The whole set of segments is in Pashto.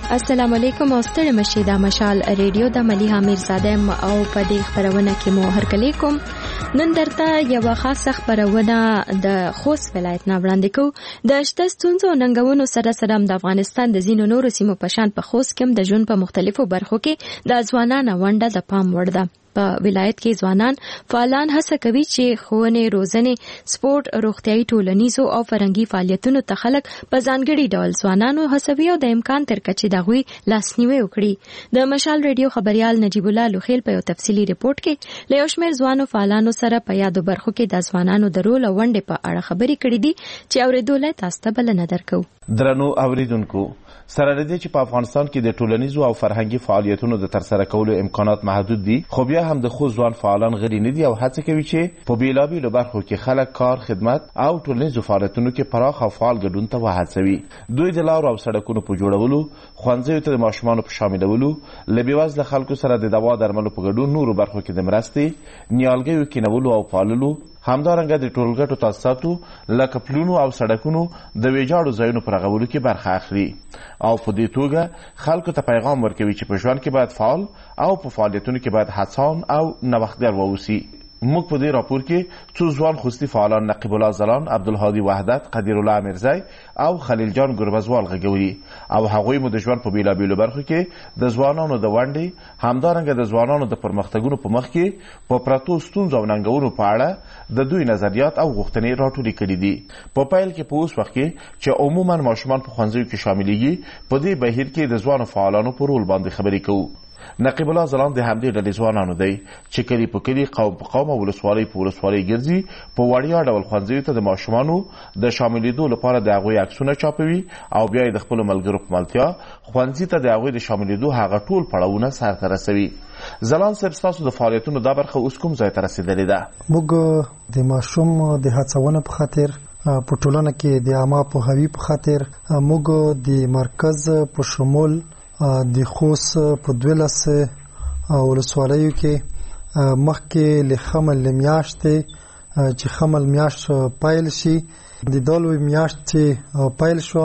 السلام علیکم او ستړي مشه د مشال ریډیو د ملیحه میرزاده او په دې خبرونه کې مو هرکلی کوم. نن درته یو خاصه خبرونه د خوست ولایت نه وړاندې کوم. د شته ستونزو ننګونو سره سره د افغانستان د ځینو نورو سیمو په شان په خوست کې د ژوند په مختلفو برخو کې د ځوانانو ونډه د پام وړ ده. په ولایت کې ځوانان فعالان هڅه کوي چې ښوونې، روزنې، سپورت، روغتیايي، ټولنیزو او فرهنګي فعالیتونو ته خلک په ځانګړي ډول ځوانانو هڅوي او د امکان تر کچې د هغوی لاسنیوي وکړي. د مشال ریډیو خبريال نجیب الله لوخیل په یو تفصیلي ریپورت کې له یو شمېر ځوانو فعالانو سره په یادو برخو کې د ځوانانو د رول او ونډې په اړه خبرې کړې دي چې اورېدو تاسو ته بلنه درکو. درنو اوریدونکو، سره لدی چې په افغانستان کې د ټولنیزو او فرهنګي فعالیتونو د ترسره کولو امکانات محدود دي، خو بیا هم د خو ځوان فعالان غړي نه دي او هڅه کوي چې په بیلابیلو برخو کې خلک کار، خدمت او ټولنیزو فعالیتونو کې پراخ او فعال ګډون ته وهڅوي. دوی د لارو او سړکونو په جوړولو، ښوونځیو ته د ماشومانو په شاملولو، له بېوزله خلکو سره د دوا درملو په ګډون نورو برخو کې د مرستې، نیالګیو کینولو او پاللو، همدارنګه د ټولګټو تاسیساتو لکه پلونو او سړکونو د ویجاړو ځایونو په رغولو کې برخه اخلي او په دې توګه خلکو ته پیغام ورکوي چې په ژوند کې باید فعال او په فعالیتونو کې باید هڅان او نوښتګر واوسي. موږ په دې راپور کې څو ځوان خوستي فعالان نقیب الله زلان، عبدالهادي وحدت، قدیر الله میرزی او خلیل جان ګربزوال غږولي او هغوی مو د ژوند په بیلابیلو برخو کې د ځوانانو د ونډې، همدارنګه د ځوانانو د پرمختګونو په مخ کې په پرتو ستونزو او ننګونو په اړه د دوی نظریات او غوښتنې راټولې کړي دي. په پیل کې په اوس وخت کې چې عموما ماشومان په ښوونځیو کې شاملېږي، په دې بهیر کې د ځوانو فعالانو په رول باندې خبرې کوو. نقیب الله زلان د همدې ډلې ځوانانو دی چې کلی په کلی، قوم په قوم او ولسوالۍ په ولسوالۍ ګرځي، په وړیا ډول ښوونځیو ته د ماشومانو د شاملېدو لپاره د هغوی عکسونه چاپوي او بیا یې د خپلو ملګرو په ملتیا ښوونځي ته د هغوی د شاملېدو هغه ټول پړاوونه سرته رسوي. زلان صاحب، ستاسو د فعالیتونو دا برخه اوس کوم ځای ته رسېدلې ده؟ موږ د ماشوم د هڅونې په خاطر په ټولنه کې د عامه پوهاوي په خاطر موږ د مرکز په شمول د خوست په 12 ولسوالیو کې مخکې له خمل میاشتې چې خمل میاشت پایل شي، د دالوي میاشت چې پایل شو،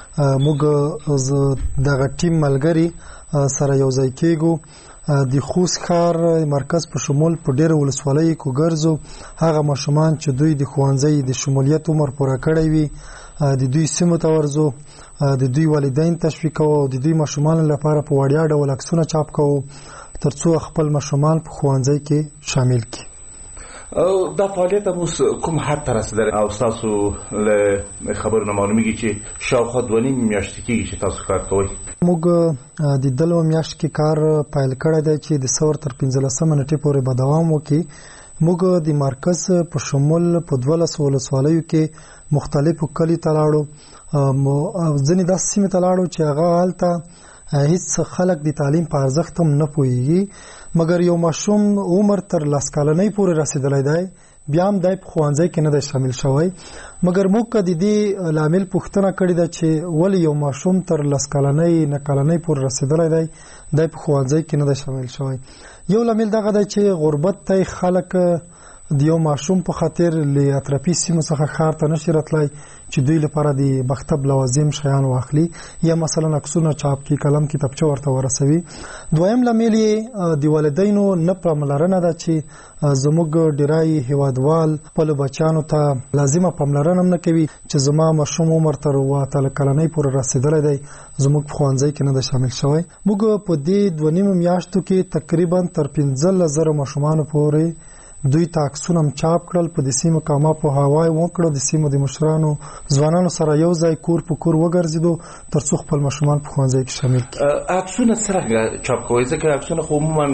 موږ دغه ټیم ملګري سره یو ځای کېږو. د خوست ښار مرکز په شمول په ډېرو ولسوالیو کې ګرځو. هغه ماشومان چې دوی د ښوونځي د شمولیت عمر پوره کړی وي، د دوی سیمو ته ورځو، د دوی والدین تشویق کوو او د دوی ماشومان لپاره په وړیا ډول عکسونه چاپ کوو ترڅو خپل ماشومان په ښوونځي کې شامل کړي. دا فعالیت اوس کوم حد ته رسیدلی او تاسو له خبرونو معلومیږي چې شاوخوا 2.5 میاشتې کېږي چې تاسو کار کوئ؟ موږ د 2 میاشت کې کار پیل کړی دی چې د ثور تر 15 نیټې پورې به دوام وکړي. موږ د مرکز په شمول په 12 ولسوالیو کې مختلفو کلیو ته لاړو، ځینې داسې سیمې ته لاړو چې هغه هلته هیڅ خلک د تعلیم په ارزښت هم نه پوهېږي، مګر یو ماشوم عمر تر 10 کلنۍ پورې رسېدلی دی، بیا هم دی په ښوونځي کې نه دی شامل شوی. مګر موږ د دې لامل پوښتنه کړې ده چې ولې یو ماشوم تر 10 کلنۍ 9 کلنۍ پورې رسېدلی دی په ښوونځي کې نه دی شامل شوی. یو لامل دغه دی چې غربت ته خلک د یو ماشوم په خاطر له اطرافي سیمو څخه ښار ته نشي راتلی چې دوی لپاره د مکتب لوازم شیان واخلي یا مثلا عکسونه چاپ کړي، قلم کتابچه ورته ورسوي. دویم لامل یې د والدینو نه پاملرنه ده چې زموږ ډیری هیوادوال خپلو بچیانو ته لازمه پاملرنه هم نه کوي چې زما ماشوم عمر تر 8 کلنۍ پورې رسېدلی دی، زموږ په ښوونځي کې نه دی شامل شوی. موږ په دې 2.5 میاشتو کې تقریبا تر 15,000 ماشومانو پورې دوی ته عکسونه هم چاپ کړل، په د سیمو کامه پوهاوی وکړو، د سیمو د مشرانو ځوانانو سره یو ځای کور په کور وګرځېدو ترڅو خپل ماشومان په ښوونځي کې شامل کړي. عکسونه څرنګه چاپ کوئ؟ ځکه عکسونه خو عموما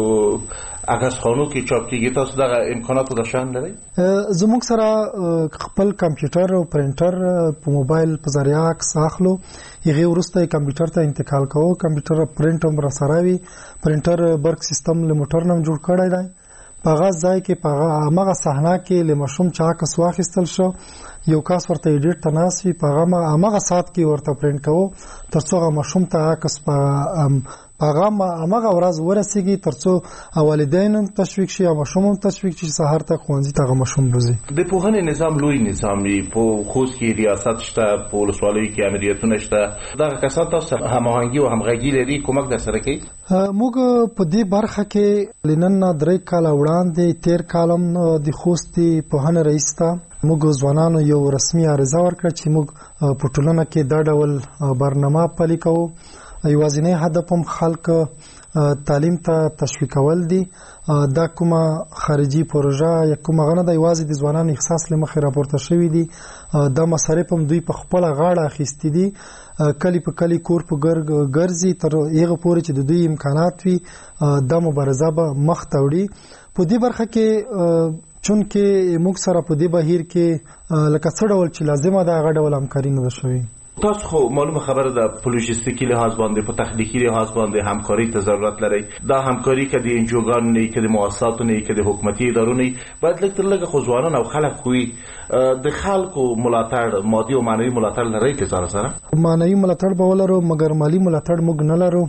عکسخانو کې چاپ کېږي، تاسو دغه امکاناتو د شان لرئ؟ زموږ سره خپل کمپیوټر او پرنټر په موبایل په ذریعه عکس اخلو، هغې وروسته یې کمپیوټر ته انتقال کوو. کمپیوټر پرنټ هم راسره وي، پرنټر برق سیستم له موټر نه هم جوړ کړی دی. په هغه ځای کې په همغه صحنه کې له ماشوم چې عکس واخیستل شو، یو کس ورته ایډیټ ته ناست وي، په همغه ساعت کې ورته پرنټ کوو ترڅو هغه ماشوم ته عکس په هغه هغه ورځ ورسیږي ترڅو والدین تشویق شي او ماشوم تشویق شي سهار ته ښوونځي ته ماشوم بوزي. د پوهنې نظام لوی نظام دی، په خوست کې ریاست شته، په ولسوالیو کې امریتونه شته. دغه کسان تاسو هماهنګي او همغږي لري، کومک در سره کوي؟ موږ په دې برخه کې لنن 3 کال وړاندې تیر کالم د خوست پوهنې رئیس ته موږ ځوانانو یو رسمي عریضه ورکړه چې موږ په ټولنه کې دا ډول برنامه پلي کوو. یوازینی هدف هم خلک تعلیم ته تشویقول دي. دا کومه خارجي پروژه یا کومه غنه د یوازې د ځوانانو احساس لمخې راپورته شوې دي. دا مصارف هم دوی په خپل غاړه اخیستي دي. کلی په کلی کور په ګرځي تر هغه پورې چې د دوی امکانات وي دا مبارزه به مخ ته وړي. په دې برخه کې چونکه موږ سره په دې بهیر کې لکه څه ډول چې لازمه ده هغه ډول همکاري نه ده شوې. تاسو خو معلومه خبره ده په لوجستیکي لحاظ باندې، په تخنیکی لحاظ باندې همکاري ته ضرورت لري. دا همکاري کې د انجوګانو نه، کې د مؤسساتو نه، کې د حکومتي ادارو نه، باید لږ تر لږه خو ځوانان او خلک کوي د خلکو ملاتړ، مادي او معنوي ملاتړ لري. کې سره معنوي ملاتړ به ولرو مګر مالی ملاتړ موږ نه لرو.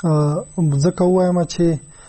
ځکه وایم چې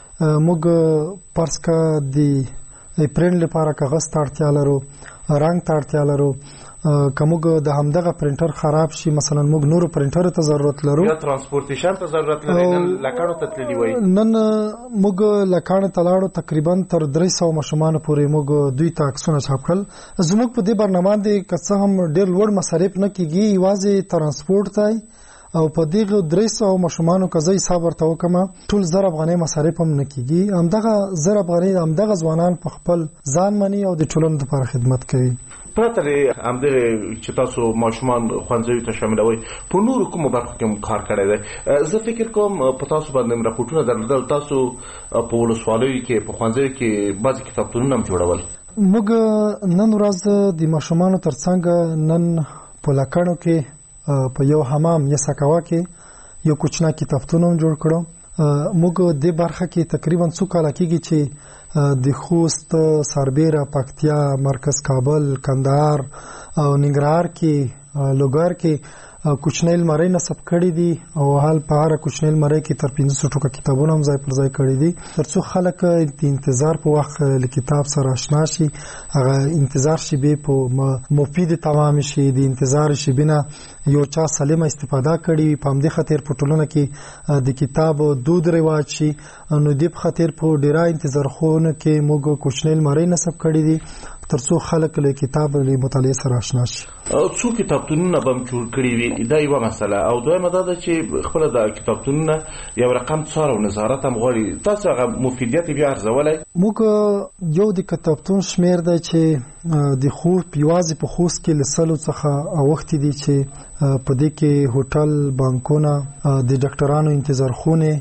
موږ پرسکا د پرنټ لپاره کاغذ ته اړتیا لرو، رنګ ته اړتیا لرو. کومګ د همدغه پرنټر خراب شي مثلا موږ نورو پرنټر ته ضرورت لرو، یا ترانسپورټیشن ته ضرورت لري. نن لکانو ته تللی وای، نن موږ لکانو ته لاړو تقریبا تر 300 ماشومان پورې موږ دوی ته عکسونه چاپ کړل. زموږ په دې برنامه کې که هم ډېر لوړ مصارف نه کیږي، یوازې ترانسپورټ ته او په دغه 300 ماشومانو کزې حساب ورته وکم ټول 1000 افغانۍ مصارف هم نه کیږي. همدغه 1000 افغانۍ همدغه ځوانان په خپل ځان مني او د ټولنې لپاره خدمت کوي. پرته له همدغه چې تاسو ماشومان خوانځوي ته شاملوي، په نورو کومو برخو کې کار کړی دی. زه فکر کوم په تاسو باندې راپورټونه درلودل، تاسو په ولسوالیو کې په خوانځوي کې بعضي کتابتونونه هم جوړول. موږ نن ورځ د ماشومانو ترڅنګ نن په لکانو کې په یو حمام یا سکاوا کې یو کوچنی کتابتون هم جوړ کړو. موږ د برخه کې تقریبا څو کال کېږي چې د خوست، سربیره، پکتیا، مرکز کابل، کندهار او ننګرهار کې لوګر کې کوچنی لمرۍ نصب کړي دي او حال په هر کوچنی لمرۍ کې تر 500 ټوکه کتابونه هم ځای پر ځای کړي دي ترڅو خلک د انتظار په وخت له کتاب سره آشنا شي. هغه انتظار شي به په مفید تمام شي، د انتظار شي بنا یو چا سالمه استفاده کړي. په همدې خاطر په ټولنه کې د کتاب دود رواج شي. نو د خاطر په ډیره انتظار خونه کې موږ کوچنی لمرۍ نصب کړي دي ترڅو خلک له کتاب له مطالعه سره آشنا شي. څو کتابتونونه به جوړ کړي وي، دا یو مسله. او دویمه دا ده چې خپل د کتابتونونه یو رقم څار او نظارت هم غواړي. تاسو هغه مفیدیت بیا ارزولای؟ موږ یو د کتابتون شمیر دی چې د خوست یوازې په خوست کې لسلو څخه وخت دي چې په دې کې هوټل، بانکونه، د ډاکټرانو انتظار خونه،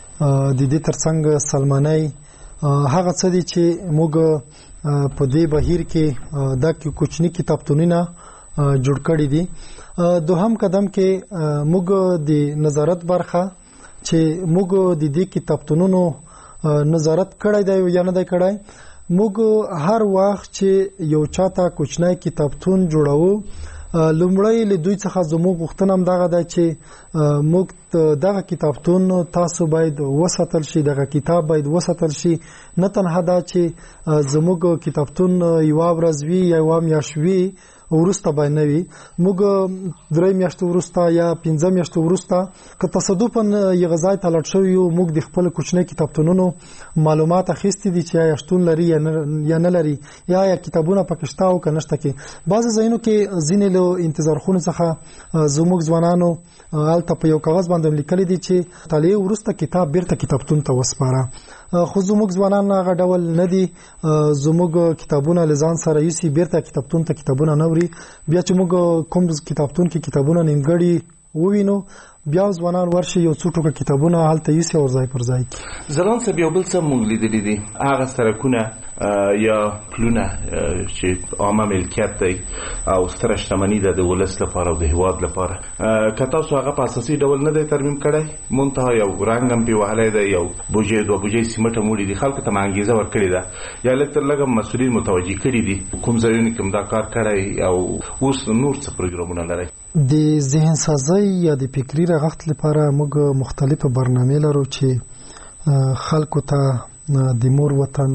د دې ترڅنګ سلمانۍ، هغه څه دي چې موږ په دې بهیر کې دا کوچنی کتابتونونه جوړ کړي دي. دوهم قدم کې موږ د نظارت برخه چې موږ د دې کتابتونونو نظارت کړی دی یا نه دی کړی. موږ هر وخت چې یو چاته کوچنی کتابتون جوړو لومړی له دوی څخه زموږ غوښتنه هم دغه ده چې موږ دغه کتابتون تاسو باید وساتل شي، دغه کتاب باید وساتل شي. نه تنها دا چې زموږ کتابتون یو ورځ وی یا یو میاشت وی ورسته باندې وي، موږ 3 میاشتې ورسته یا 15 میاشتې ورسته که تصادفاً یو غځای ته لاړ شو یو موږ د خپل کوچنی کتابتونونو معلومات اخیستي دي چې یا شتون لري یا نه لري، یا کتابونه پکې شته او که نشته. کې بعض ځایونو کې ځینې له انتظار خونو څخه زموږ ځوانانو هلته په یو کاغذ باندې لیکلي دي چې مطالعې وروسته کتاب بیرته کتابتون ته وسپاره. خو زموږ ځوانان هغه ډول نه دي. زموږ کتابونه لزان سره یوسي بیرته کتابتون ته کتابونه نه وړي. بیا چې موږ کوم کتابتون کې کتابونه نیمګړي ووینو بیا ځوانان ورشي یو څو ټوکه کتابونه هلته یوسي او ځای پر ځای. ځلان څه بیا بل څه موږ لیدلي دي، هغه سرکونه یا پلونه چې عامه ملکیت دی او ستره شتمني ده د ولس لپاره او د هیواد لپاره، که تاسو هغه په اساسي ډول نه دی ترمیم کړی، منتها یو رنګ هم پې وهلی دی، یو بوجۍ 2 بوجۍ سیمټ هم وړي دي، خلکو ته انګېزه ورکړې ده یا لږ تر لږه مسؤلین متوجه کړي دي، کوم ځایونو کې هم دا کار کړی او اوس نور څه پروګرامونه لرئ؟ د ذهن سازۍ ازادۍ یا د فکري رغښت لپاره موږ مختلفه برنامې لرو چې خلکو ته د مور وطن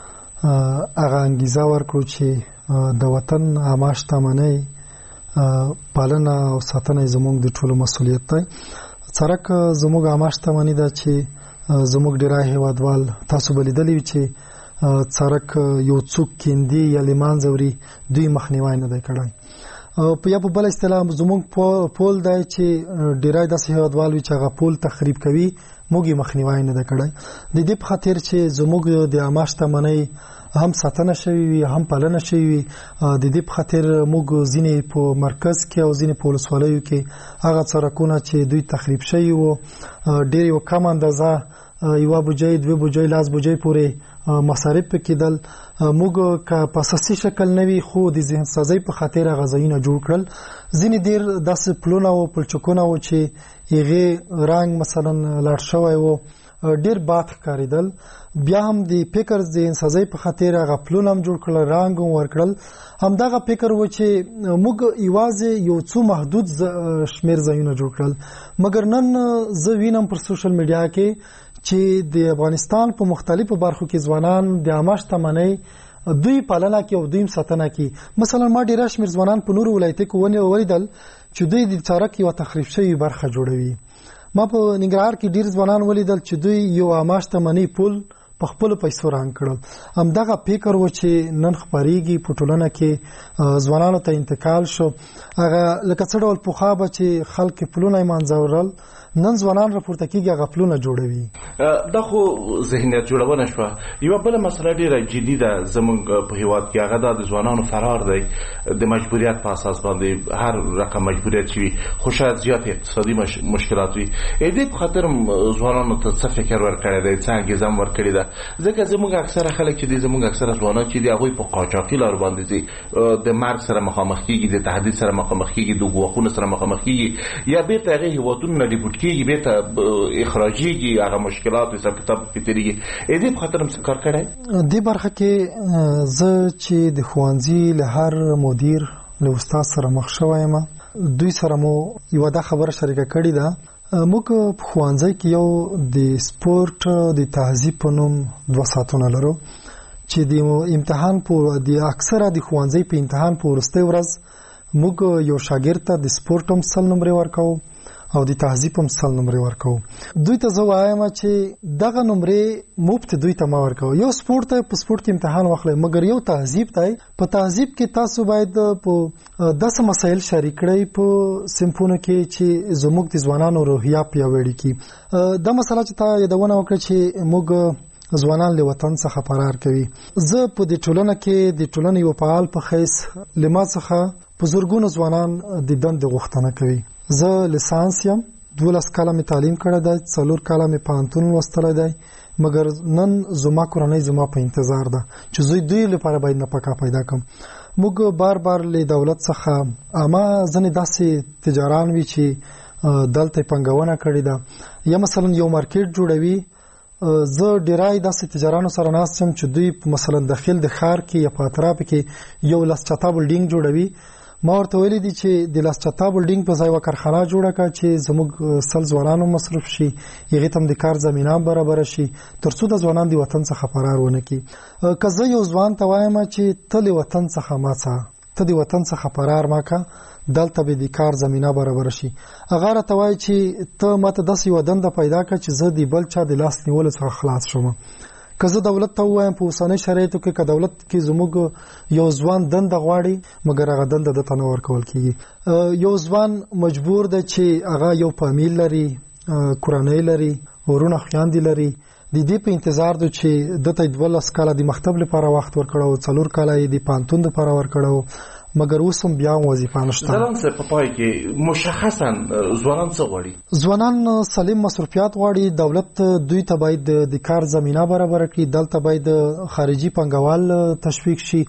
هغه انګیزه ورکړو چې د وطن عامه شتمنۍ پالنه او ساتنه زموږ د ټولو مسؤلیت دی. څرک زموږ عامه شتمني ده چې زموږ ډیری هیوادوال تاسو به لیدلی وي چې څرک یو څوک کیندي یا له منځه وړي دوی مخنیوی نه دی کړی. یا په بل اصطلاح زموږ پول دی چې ډیری داسې هیوادوال وي چې هغه پول تخریب کوي موږ یې مخنیوی نه دی کړی. د دې په خاطر چې زموږ د عامه شتمنۍ هم ساتنه شوي وي هم پالنه شوي وي. د دې په خاطر موږ ځینې په مرکز کې او ځینې په ولسوالیو کې هغه څرکونه چې دوی تخریب شوي وو ډېر یو کم اندازه یوه بوجۍ دوه بوجۍ لاس بوجۍ پورې مصارف پکې کېدل. موږ که په اساسي شکل نه وي خو د ذهن سازۍ په خاطر هغه ځایونه جوړ کړل. ځینې ډېر داسې پلونه او پلچکونه وو چې هغې رنګ مثلا لاړ شوی وو ډېر باد ښکارېدل. بیا هم د فکر ذهن سازۍ په خاطر هغه پلونه هم جوړ کړل رنګ هم ورکړل. همدغه فکر و چې موږ یوازې یو څو محدود شمېر ځایونه جوړ کړل. مګر نن زه وینم پر سوشل میډیا کې چې د افغانستان په مختلفو برخو کې ځوانان د عامه شتمنۍ دوی پالنه کوي او دوی ساتنه کوي. مثلا ما ډېر شمېر ځوانان په نورو ولایتونو کې ولیدل چې دوی د څرک یوه تخریب شوې برخه جوړوي. ما په ننګرهار کې ډېر ځوانان ولیدل چې دوی یو عامه شتمنۍ پول په خپلو پیسو رنګ کړل. همدغه فکر و چې نن خپرېږي په ټولنه کې ځوانانو ته انتقال شو. هغه لکه څه ډول پخوا به چې خلک پلونه یې منځورل نن ځوانان راپورته کېږي هغه پلونه جوړوي. دا خو ذهنیت جوړونه شوه. یوه بله مسله ډېره جدي ده زموږ په هېواد کې هغه دا د ځوانانو فرار دی د مجبوریت په اساس باندې هر رقم مجبوریت چې وي خو شاید زیات اقتصادي مشکلات وي. دې په خاطر ځوانانو ته څه فکر ورکړی دی څه انګېزه هم ورکړې ده ځکه زموږ اکثره خلک چې دي زموږ اکثره ځوانان چې دي هغوی په قاچاقي لارو باندې ځي د مرګ سره مخامخ کېږي د تهدید سره مخامخ کېږي د ګواښونو سره مخامخ کېږي یا بیرته هغې هېوادونو نه ډیپورټ کېږي بیرته اخراجېږي هغه مشکلات حساب کتاب پرې تېرېږي. دې په خاطر هم څه کار کړی؟ دې برخه کې زه چې د ښوونځي له هر مدیر له استاد سره مخ شوی یم دوی سره مو یوه دا خبره شریکه کړې ده. موږ په ښوونځي کې یو د سپورت د تهذیب په نوم 2 ساعتونه لرو چې د امتحان د اکثره د ښوونځي په امتحان په وروستۍ ورځ موږ یو شاګرد ته د سپورت هم 100 نمرې ورکوو او د تهذیب هم 100 نمرې ورکوو. دوی ته زه وایم چې دغه نمرې مفت دوی ته مه ورکوو. یو سپورت ته په سپورت کې امتحان واخلئ مګر یو تهذیب دی په تهذیب کې تاسو باید په داسې مسایل شریک کړئ په صنفونو کې چې زموږ د ځوانانو روحیه پیاوړې کړي. دا مسله چې تا یادونه وکړه چې موږ ځوانان له وطن څخه فرار کوي. زه په دې ټولنه کې د ټولنې یو فعال په حیث له ما څخه په زرګونو ځوانان د دندې غوښتنه کوي. زه لیسانس یم 12 کاله مې تعلیم کړی دی 4 کاله مې پوهنتون لوستلی دی مګر نن زما کورنۍ زما په انتظار ده چې زه دوی لپاره باید نفقه پیدا کړم. موږ بار بار له دولت څخه اما ځینې داسې تجاران وي چې دلته پنګونه کړې ده یا مثلا یو مارکیټ جوړوي. زه ډیرای داسې تجارانو سره ناست یم چې دوی مثلا داخل د ښار کې یا په اطراف کې یو لسچتا بلډینګ جوړوي. ما ورته ویلي دي چې د لسچتا بلډینګ په ځای یوه کارخانه جوړه کړه چې زموږ 100 ځوانانو مصروف شي هغې ته هم د کار زمینه برابره شي تر څو د ځوانان د وطن څخه فرار ونه کړي. که زه یو ځوان ته وایم چې ته له وطن څخه مه څه ته د وطن څخه فرار مه کړه دلته به د کار زمینه برابره شي هغه راته وایي چې ته ماته داسې یوه دنده پیدا کړه چې زه د بل چا د لاس نیولو څخه خلاص شم. که زه دولت ته ووایم په اوسنۍ شرایطو کې که دولت کې زموږ یو ځوان دنده غواړي مګر هغه دنده دته نه ورکول کېږي. یو ځوان مجبور دی چې هغه یو فامیل لري کورنۍ لري ورونه خویندې لري د دې په انتظار دی چې دته 12 کاله د مکتب لپاره وخت ورکړو 4 کاله یې د پوهنتون لپاره ورکړو مګر اوس هم بیا وظیفه نشته. ځلان څه په پای کې مشخصا ځوانان څه غواړي؟ ځوانان سالم مصروفیات غواړي. دولت دوی ته باید د کار زمینه برابر کړي. دلته باید خارجي پنګوال تشویق شي.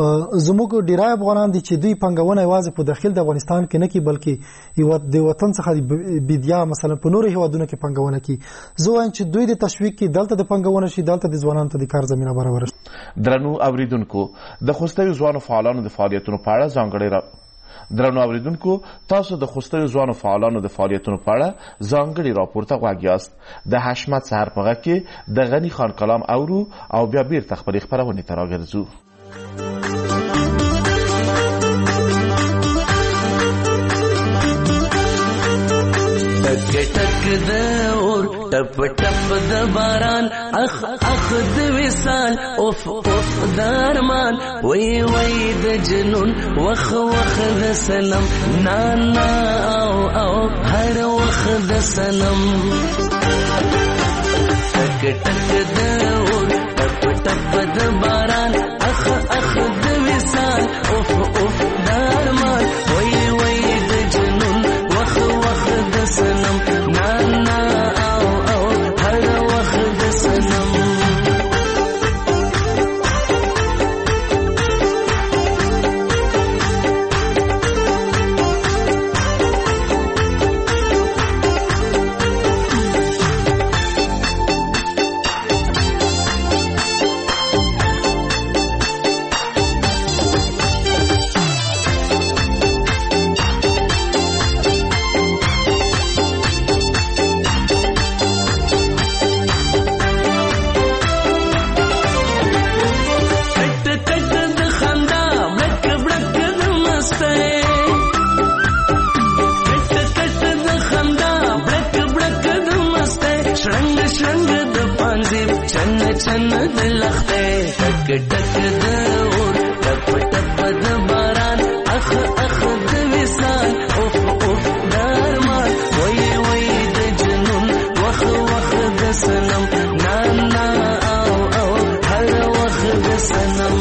زموږ ډیری افغانان دي چې دوی پنګونه یوازې په داخل د افغانستان کې نه کوي بلکې د وطن څخه بیدیا مثلا په نورو هیوادونو کې پنګونه کوي. زه وایم چې دوی د تشویق کې دلته د پنګونه شي دلته د ځوانانو ته د کار زمینه برابر شي. درنو اوریدونکو د خوستوي ځوانو فعالانو د فعالیتونو په اړه درنو اوریدونکو تاسو د خوستي ځوانو فعالانو د فعالیتونو په اړه ځانګړي راپور ته غوږ یاست د حشمت سحر په غږ کې د غنی خان کلام اورو او بیا بیرته خپلې خپرونې ته راګرځو. ټک ټک د اور ټپ ټپ د باران اخ اخ د وصال اوف اوف د ارمان وای وای د جنون وخ وخ د سنم نا نا او او هر وخ د سنم ټک ټک د اور ټپ ټپ د باران اخ اخ د وصال اوف اوف د ارمان وای وای د جنون وخ وخ د سنم نا نا او او هر وخت د سنم چن د لخته ټک ټک د اور ټپ ټپ د باران اخ اخ د وصال اوف اوف د ارمان وای وای د جنون وخ وخ د سنم نا نا او او هر وخ د سنم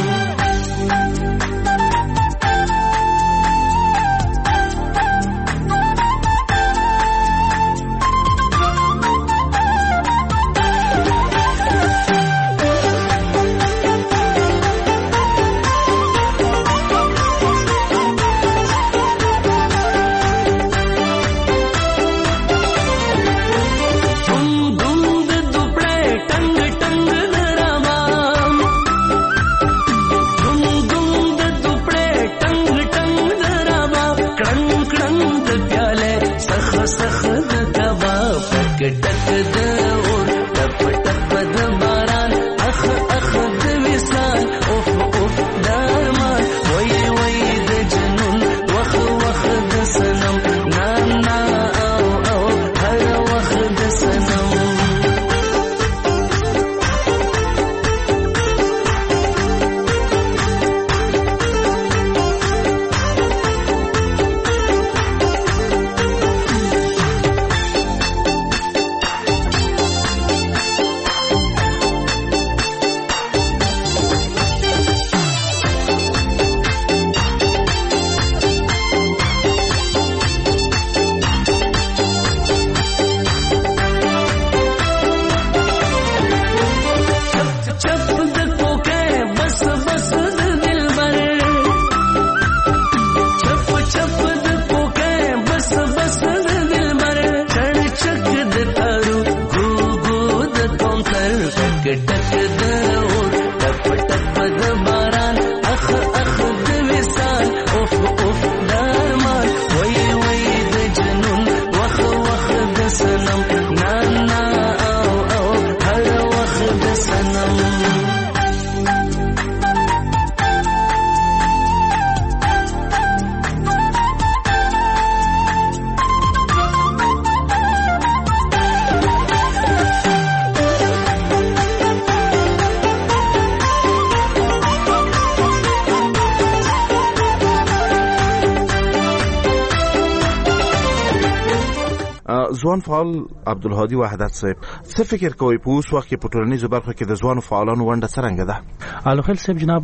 ځوان فعال عبدالهادي وحدت صاحب څه فکر کوي په اوس وخت کې په ټولنیزو برخو کې د ځوانو فعالانو ونډه څرنګه ده؟ الخیل صاحب جناب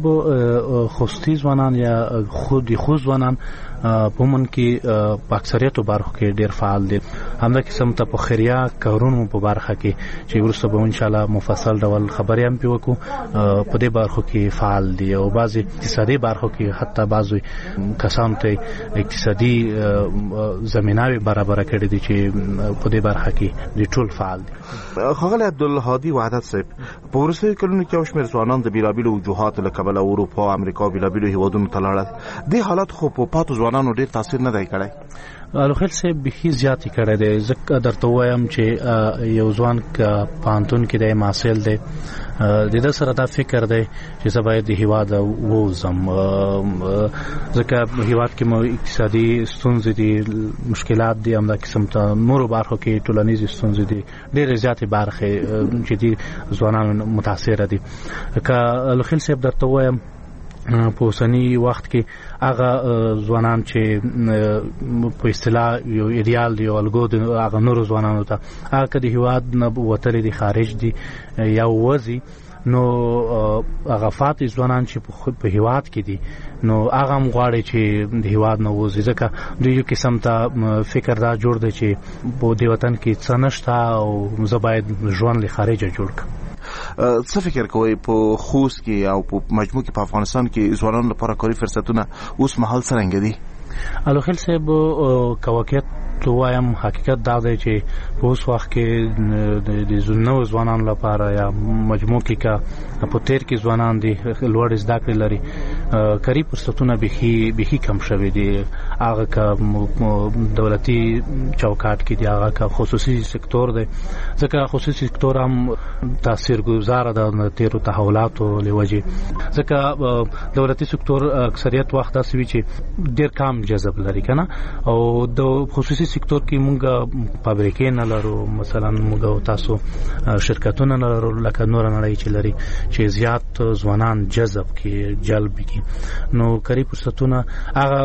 خوستي ځوانان یا خود ځوانان په من کې په اکثریت برخو کې ډیر فعال دي. همدا قسم ته په خیریه کارونو په برخه کې چې ورسته به ان شاء الله مفصل ډول خبرې هم پیوکو په دې برخو کې فعال دي او بعضی اقتصادي برخو کې حتی بعضی کسان ته اقتصادي زمیناوي برابر کړي دي چې په دې برخه کې د ټول فعال دي. ښاغلی عبدالهادي وحدت صاحب په وروستیو کلونو کې یو شمېر ځوانان د بېلابېلو وجوهاتو له کبله اروپا او امریکا بېلابېلو هېوادونو ته لاړل. دې حالت خو په پاتو ځوانانو ډیر تاثیر نه دی کړی؟ الوخیل صاحب بخي زیاتې کړی دی. ځکه درته وایم چې یو ځوان پوهنتون کې دی محصل دی، د ده سره دا فکر دی چې زه باید د هیواد ووځم، ځکه هیواد کې مو اقتصادي ستونزې دي، مشکلات دي، همدا قسم ته نورو برخو کې ټولنیزې ستونزې دي، ډېرې زیاتې برخې چې دي ځوانانو متاثره دي. که الوخیل صاحب درته وایم په اوسني وخت کې هغه ځوانان چې په اصطلاح یو ایډیال دی، یو الګو دی هغه نورو ځوانانو ته، هغه که د هیواد نه وتلي دي، خارج دي یا وځي، نو هغه فاتح ځوانان چې په هیواد کې دي نو هغه هم غواړي چې د هیواد نه وځي، ځکه دوی یو قسم ته فکر دا جوړ دی چې په دې وطن کې څه نشته او زه باید ژوند له خارجه جوړ کړم. څه فکر کوئ په خوست کې او په مجموع کې په افغانستان کې ځوانانو لپاره کاري فرصتونه اوس مهال څرنګه دي؟ الوخیل صاحب که واقعیت وایم حقیقت دا دی چې په اوس وخت کې د نوو ځوانانو لپاره یا مجموع کې که په تیر کې ځوانان دي لوړ زده کړې لري، کاري فرصتونه بیخي کم شوي دي. هغه که دولتي چوکاټ کې دي، هغه که خصوصي سکتور دی، ځکه خصوصي سکتور هم تاثیرګذاره ده د تیرو تحولاتو له وجې، ځکه دولتي سکتور اکثریت وخت داسې وي چې ډېر کم جذب لري که نه، او د خصوصي سکتور کې مونږ فابریکې نه لرو، مثلا مونږ تاسو شرکتونه نه لرو لکه نور نړۍ چې لري چې زیات ځوانان جذب کې جلب کې، نو کاري فرصتونه هغه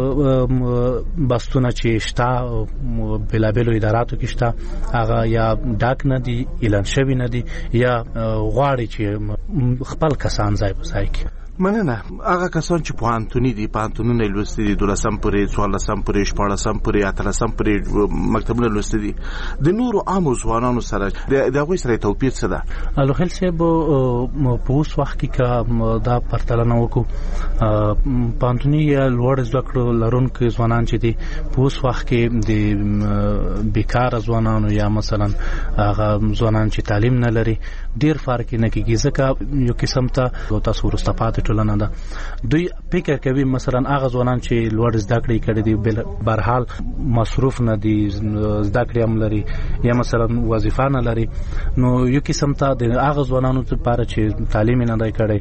بستونه چې شته بېلابېلو اداراتو کې شته هغه یا ډاک نه دي، اعلان شوي نه دي، یا غواړي چې خپل کسان ځای په ځای کې. مننه. هغه کسان چې پوهنتوني دي، پوهنتونونه لوستي دي، 12م پورې، 14م پورې، 14م پورې، 18م پورې مکتبونه لوستي دي، د نورو عامو ځوانانو سره د هغوی سره توپیر څه ده؟ الوخیل صاحب په اوس وخت کې که دا پرتلنه وکړو، پوهنتوني یا لوړ زده کړو لرونکي ځوانان چې دي په اوس وخت کې د بیکاره ځوانانو یا مثلا هغه ځوانان چې تعلیم نه لري ډېر فرق نه کېږي، ځکه یو قسم ته تاسو وروسته پاتې ټولنه ده. دوی فکر کوي مثلا هغه ځوانان چې لوړ زده کړې کړي دي بهرحال مصروف نه دي، زده کړې هم لري یا مثلا وظیفه نه لري، نو یو قسم ته د هغه ځوانانو لپاره چې تعلیم نه دی کړی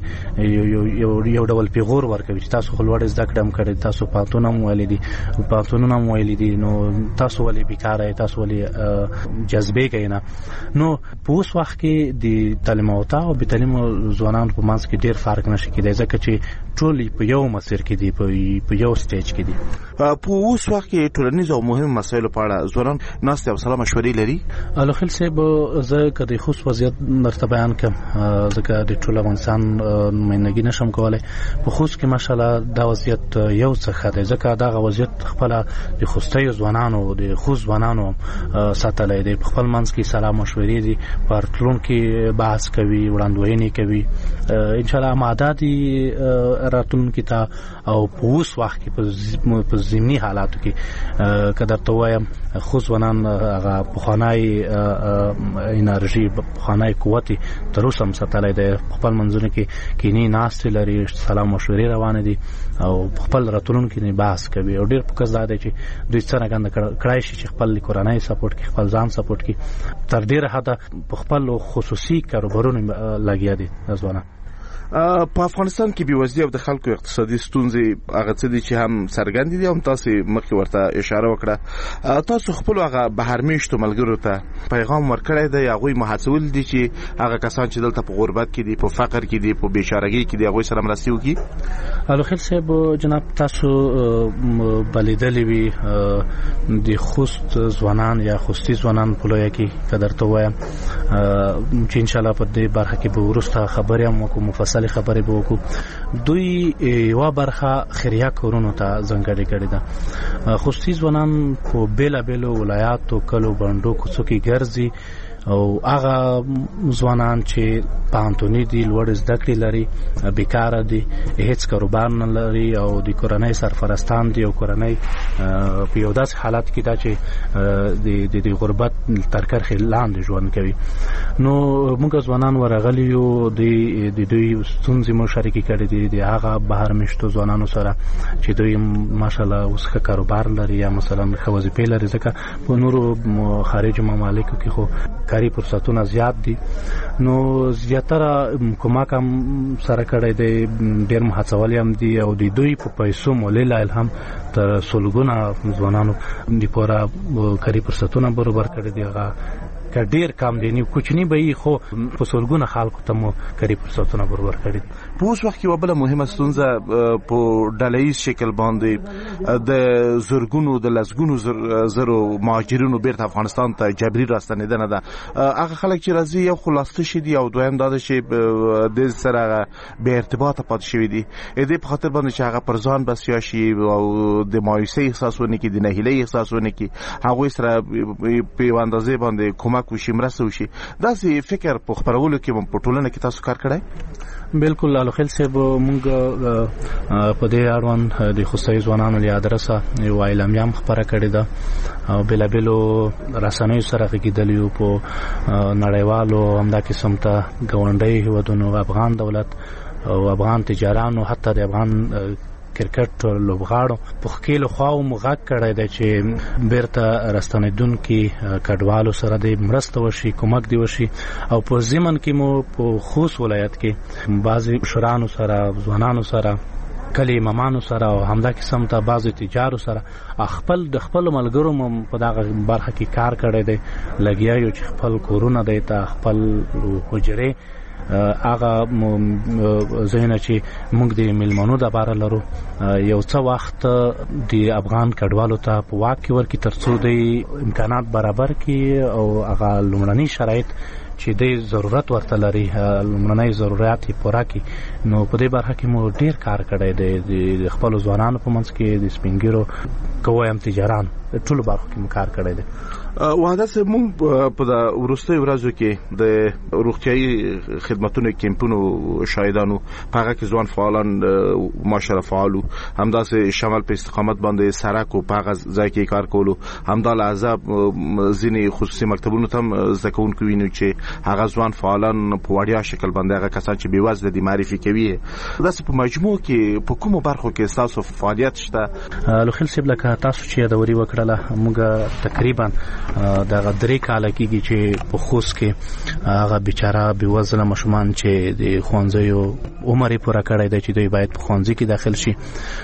یو ډول پیغور ورکوي چې تاسو خو لوړ زده کړې هم کړې، تاسو پوهنتون هم ویلي دي، پوهنتونونه هم ویلي دي، نو تاسو ولې بیکاره یې، تاسو ولې جذبې کوئ نه. نو په اوس وخت کې د تعلیم یافته او بې تعلیمو ځوانانو په منځ کې ډېر فرق نشي کېدای، ځکه چې ټول په یو مسیر کې دي، په یو سټیج کې دي. په اوس وخت کې ټولنیز او مهم مسایلو په اړه ځوانان ناستې او سلا مشورې لري؟ الوخیل صاحب زه که د خوست وضعیت درته بیان کړم، ځکه د ټول افغانستان نمایندګي نشم کولی، په خوست کې ماشاءالله دا وضعیت یو څه ښه دی، ځکه دغه وضعیت خپله د خوستیو ځوانانو د خوست ځوانانو ساتلی دی، په خپل منځ کې سلا مشورې دي، په راتلونکي بحث کوي، وړاندوینې کوي، انشاءالله آماده دي راتلونکي ته. او په اوس وخت کې په ضمني حالاتو کې که درته وایم خو ځوانان هغه پخوانی انرژي، پخوانی قوت تر اوسه هم ساتلی دی، خپل منځونه کې کینې ناستې لري، سلا مشورې روانې دي او خپل راتلونکي نه بحث کوي، او ډېر فوکس دا دی چې دوی څرنګه کړای شي چې خپل کورنۍ سپورټ کړي، خپل ځان سپورټ کړي، تر ډېره حده په خپل خصوصي کاروبارونو لګیا دي ځوانان. په افغانستان کې بېوزلي او د خلکو اقتصادي ستونزې هغه څه دي چې هم څرګندې دي، هم تاسو مخکې ورته اشاره وکړه. تاسو خپلو هغه بهرمېشتو ملګرو ته پیغام ورکړی دی، هغوی مهڅول دي چې هغه کسان چې دلته په غربت کې دي، په فقر کې دي، په بېچارهګۍ کې دي، هغوی سره مرستې وکړي؟ الوخیل صاحب جناب تاسو بلیدلې وي د خوست ځوانان یا خوستي ځوانان په لویه کې که درته ووایم چې انشاءالله په دې برخه کې به وروسته خبرې هم وکړو، مفصل خبرې به وکړو. دوی یوه برخه خیریه کورونو ته ځانګړې کړې ده. خوستي ځوانان په بېلابېلو ولایاتو، کلو، بڼډو، کوڅو کې ګرځي او هغه ځوانان چې پانتونی دي لوړ زده کړې لري بیکاره دي هیڅ کاروبار نه لري او د کورنۍ سرپرستان دي او کورنۍ په یو داسې حالت کې دا چې د غربت تر کرښې لاندې ژوند کوي. نو موږ ځوانان ورغلي یو د دوی ستونزې مو شریکې کړې دي د هغه بهر میشتو ځوانانو سره چې دوی ماشاءالله اوس ښه کاروبار لري یا مثلا ښه وظیفې لري ځکه په نورو خارجي ممالکو کې خو کاري فرصتونه زیات دي. نو زیاتره کومک هم سره کړی دی ډېر محڅولي هم دي او د دوی په پیسو مولله الهام تر سلګونه ځوانانو لپاره کاري فرصتونه برابر کړي دي. هغه که ډیر کم دي نه کوچنی به خو په سلګونه خلکو ته مو کاري فرصتونه برابر کړي. په اوس وخت کې وبله مهمه ستونزه په ډلهیز شکل باندې د زرګونو د لسګونو زرو مهاجرینو بیرته افغانستان ته جبري راستنیدنه ده. هغه خلک چې راځي یو خلاصه شي دي او دویم دا چې د سره به ارتباط پات شوی دي دې په خاطر باندې چې هغه پر ځان بسیا شي او د مایوسۍ احساسونه کې د نهیلۍ احساسونه کې هغه سره په اندازې باندې کومک وشي مرسته وشي. دا سي فکر په خبرولو کې په ټولنه کې تاسو کار کړی؟ بالکل الخل صاحب مونږ په دې اړوند د خوستي ځوانانو له ادرسه یو اعلامیه خبره کړې ده او بلابلو رسنیو سره کېدلیو په نړیوالو همدا قسم ته ګاونډي هیوادونو افغان دولت او افغان تجارانو حتی د افغان کرکټ لوبغاړو په خېلو خواو مغاک کړی دی چې بیرته راستنیدونکو کډوالو سره د مرسته وشي کومک دی وشي او په ضمن کې مو په خوست ولایت کې بعضی مشرانو سره ځوانانو سره کلی امامانو سره او همدا قسم ته بعضی تجارو سره خپل د خپل ملګرو مم په دغه برخه کې کار کړی دی لګیا یو چې خپل کورونه دی ته خپل حجره هغه زینه چې موږ د ملمنو د بار لرو یو څه وخت د افغان کډوالو ته په واک کې ورکی ترڅو د امکانات برابر کړي او هغه لومړني شرایط چې د ضرورت ورته لري لومړني ضرورت یې پوره کړي. نو په دې برخه کې مو ډیر کار کړی دی د خپل ځوانانو په منځ کې د سپینګیرو کوم تجاران ټول برخه کې کار کړی دی. وحدت صاحب مونږ په د ورستۍ ورځو کې د روغتیايي خدماتونو کیمپونو شاهدانو په هغه کې ځوان فعالان ماشاءالله فعالو همداسې شمال په استقامت باندې سرک او په هغه ځای کې کار کولو همدا لحظه ځینې خصوصي مکتبونو ته زده کوونکو وینو چې هغه ځوان فعالان په وړیا شکل باندې هغه کسان چې بېوزله دي معرفي کوي. داسې په مجموع کې په کومو برخو کې تاسو فعالیت شته؟ لوخیل صاحب لکه تاسو چې یادوري وکړله موږ تقریبا دغه درې کال کېږي چې په خوست کې هغه بیچاره بېوزله ماشومان چې د ښوونځیو عمر یې پوره کړی دی چې دوی باید په ښوونځي کې داخل شي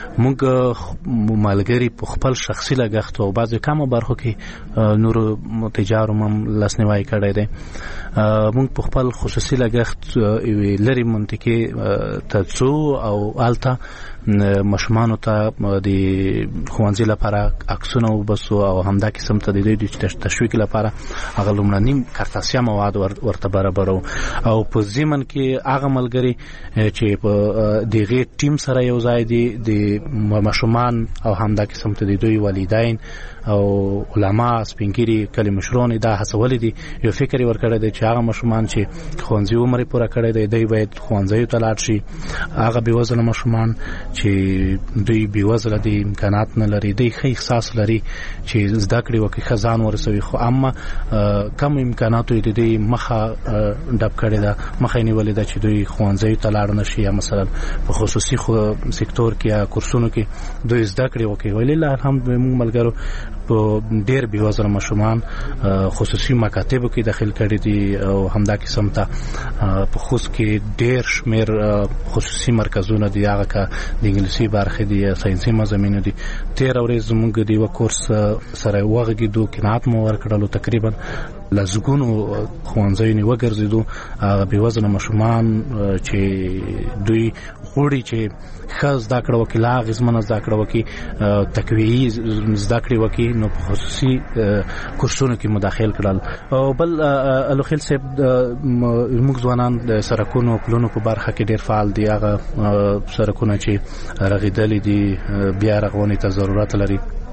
موږ ملګري په خپل شخصي لګښت او بعضې کمو برخو کې نورو تجارو هم لاسنیوی کړی دی. موږ په خپل خصوصي لګښت یوې لرې منطقې ته ځو او هلته ماشومانو ته د ښوونځي لپاره عکسونه وباسو او همدا قسم ته د دوی د تشویق لپاره هغه لومړني کارتاسیا مواد ورته برابرو او په ضمن کې هغه ملګري چې په دغه ټیم سره یو ځای دي د ماشومان او همدا قسم ته د دوی والدین او علما سپینګری کلی مشرون دا هڅولې دي یو فکر ورکړی دی چې هغه ماشومان چې ښوونځي عمر پوره کړی دی دوی باید ښوونځیو ته لاړ شي. هغه بېوزله ماشومان چې دوی بېوزله دي امکانات نه لري دوی ښه احساس لري چې زده کړې وکړي ښه ځان ورسوي خو اما کم امکاناتو یې د دوی مخه ډب کړې ده مخه یې نیولې ده چې دوی ښوونځیو ته لاړ نه شي یا مثلا په خصوصي سکتور کې یا کورسونو کې دوی زده کړې وکړي. ولله الحمد موږ ملګرو په ډېر بېوزله ماشومان خصوصي مکاتبو کې داخل کړي دي او همدا قسم ته په خوست کې ډېر شمېر خصوصي مرکزونه دي هغه که د انګلیسي برخې دي ساینسي مضامینو دي. تېره ورځ زموږ د یوه کورس سره وغږېدو قناعت مو ورکړلو تقریبا لزګونو ښوونځیو وګرځېدو هغه بېوزله ماشومان چې دوی غواړي چې ښه زده کړه وکړي لا اغېزمنه زده کړه وکړي تقویي زده کړې وکړي نو په خصوصي کورسونو کې مداخل کړل. او بل الوخیل صاحب موږ ځوانان د سرکونو او پلونو په برخه کې ډېر فعال دي. هغه سرکونه چې رغېدلي دي بیا رغونې ته ضرورت لري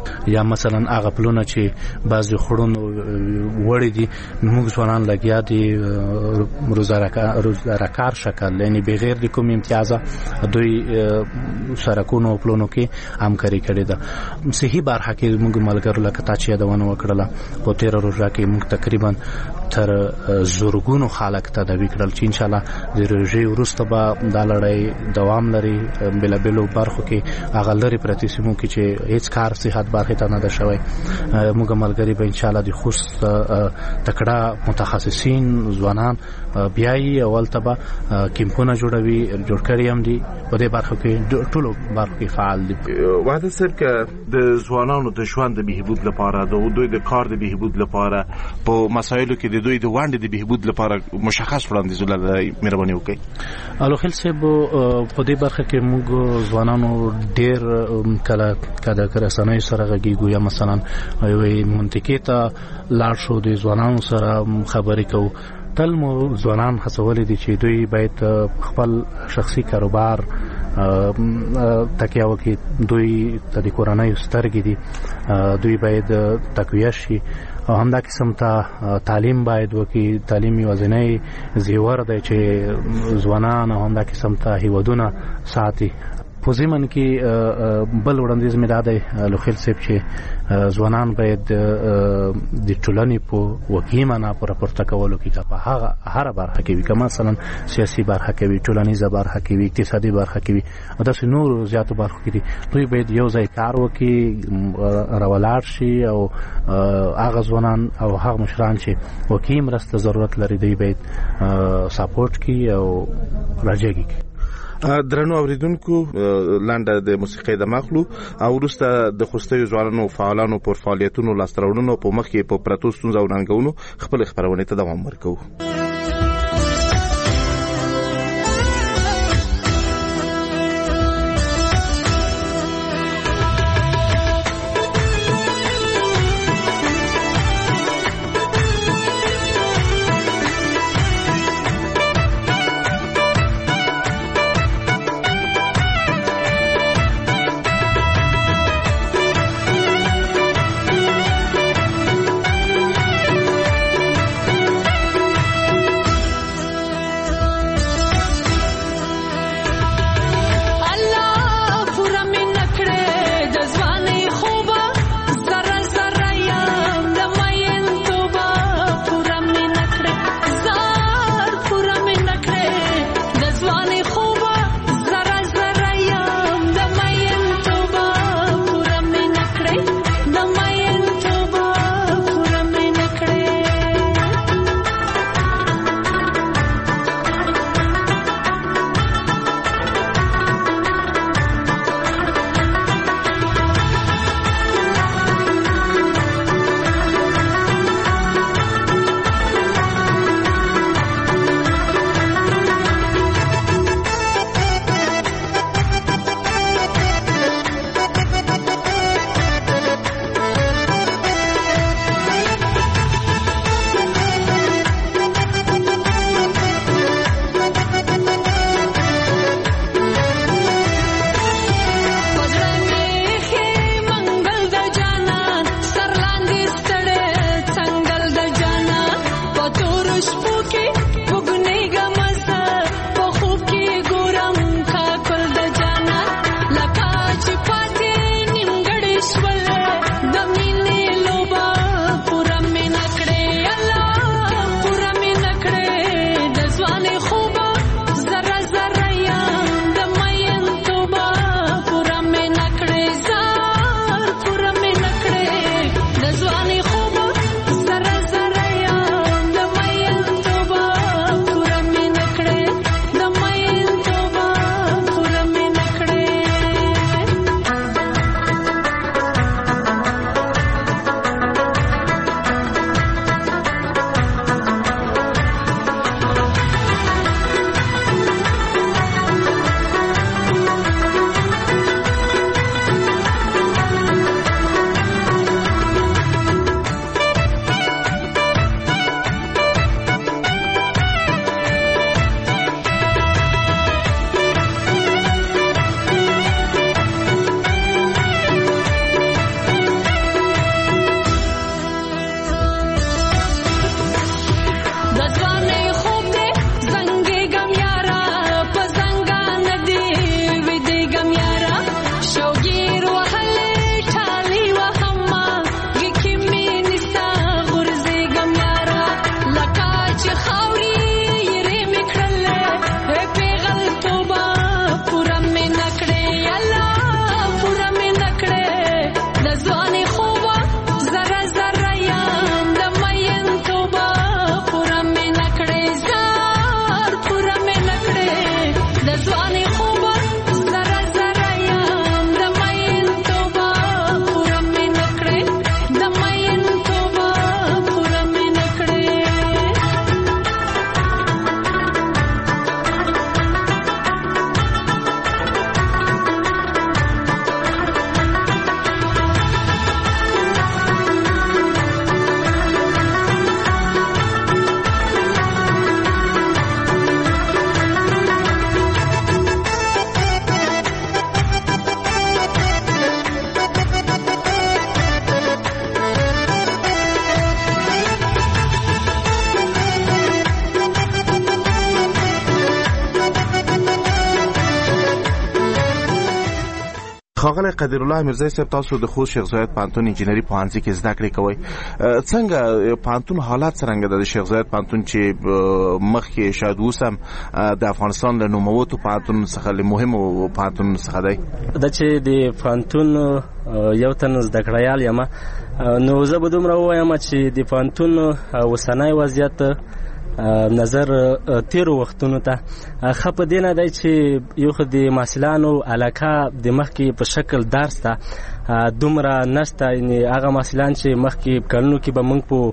یا مثلا هغه پلونه چې بعضې خړونو وړي دي موږ ځوانان لګیا دي روزګارکار شکل یعنی بغیر د کوم امتیازه دوی سرکونو او پلونو کې همکاري کړې ده. صحي برخه کې موږ ملګرو لکه تا چې یادونه وکړله په تېره روژه کې موږ تقریبا تر زرګونو خلک تداوي کړل چې انشاءالله د روژې وروسته به دا لړۍ دوام لري. بېلابېلو برخو کې هغه لرې پرتې سیمو کې چې هېڅ کار صحت برخې ته نه ده شوی موږ ملګري به انشاءالله د خوست تکړه متخصصین ځوانان بیایي او هلته به کیمپونه جوړ کړي هم دي په دې برخو کې ټولو برخو کې فعال دي. وحدت صاحب که د ځوانانو د ژوند د بهبود لپاره د دوی د کار د بهبود لپاره په مسایلو کې د دوی د ونډې د بهبود لپاره مشخص وړاندیزونه مهرباني وکړئ. الوخیل صاحب په دې برخه کې موږ ځوانانو ډېر کله د رسنیو سره غږیږو یا مثلا یوې منطقې ته لاړ شو د ځوانانو سره خبرې کوو. تل مو ځوانان هڅولي دي چې دوی باید خپل شخصي کاروبار تکیه وکړي. دوی ته د کورنیو سترګې دي دوی باید تقویه شي او همدا قسم ته تعلیم باید وکړي. تعلیم یوازینی زیور دی چې ځوانان او همدا قسم ته هیوادونه ساتي. په ضمن کې بل وړاندیز مې دا دی لوخیل صاحب چې ځوانان باید د ټولنې په واقعي معنا په راپورته کولو کې په هره برخه کې وي که مثلا سیاسي برخه کې وي ټولنیزه برخه کې وي اقتصادي برخه کې وي او داسې نورو زیاتو برخو کې دي دوی باید یو ځای کار وکړي راولاړ شي او هغه ځوانان او هغه مشران چې واقعي مرسته ضرورت لري دوی باید ساپورټ کړي او راجګي کړي. درنو اوریدونکو لنډه د موسیقۍ د مخلو او وروسته د خوستیو ځوانانو فعالانو پر فعالیتونو لاسته راوړنو په مخ کې په پرتو ستونزو او ننګونو خپل خبرونه ته دوام ورکوو. ښاغلی قدیر الله میرزای صاحب، تاسو د خوست شیخ زاید پوهنتون انجینري پوهنځي کې زده کړې کوئ. څنګه پوهنتون حالات څرنګه ده د شیخ زاید پوهنتون چې مخکې شاید اوس هم د افغانستان له نوموتو پوهنتونونو څخه له مهمو پوهنتونونو څخه دی؟ دا چې د پوهنتون یو تن زده کړیال یم، نو زه به دومره ووایم چې د پوهنتون اوسنی وضعیت نظر تیرو وختونو ته ښه په دې نه دی چې یو خو د محصلانو علاقه د مخکې په شکل درس ته دومره نشته. یعنې هغه محصلان چې مخکې کلونو کې به موږ په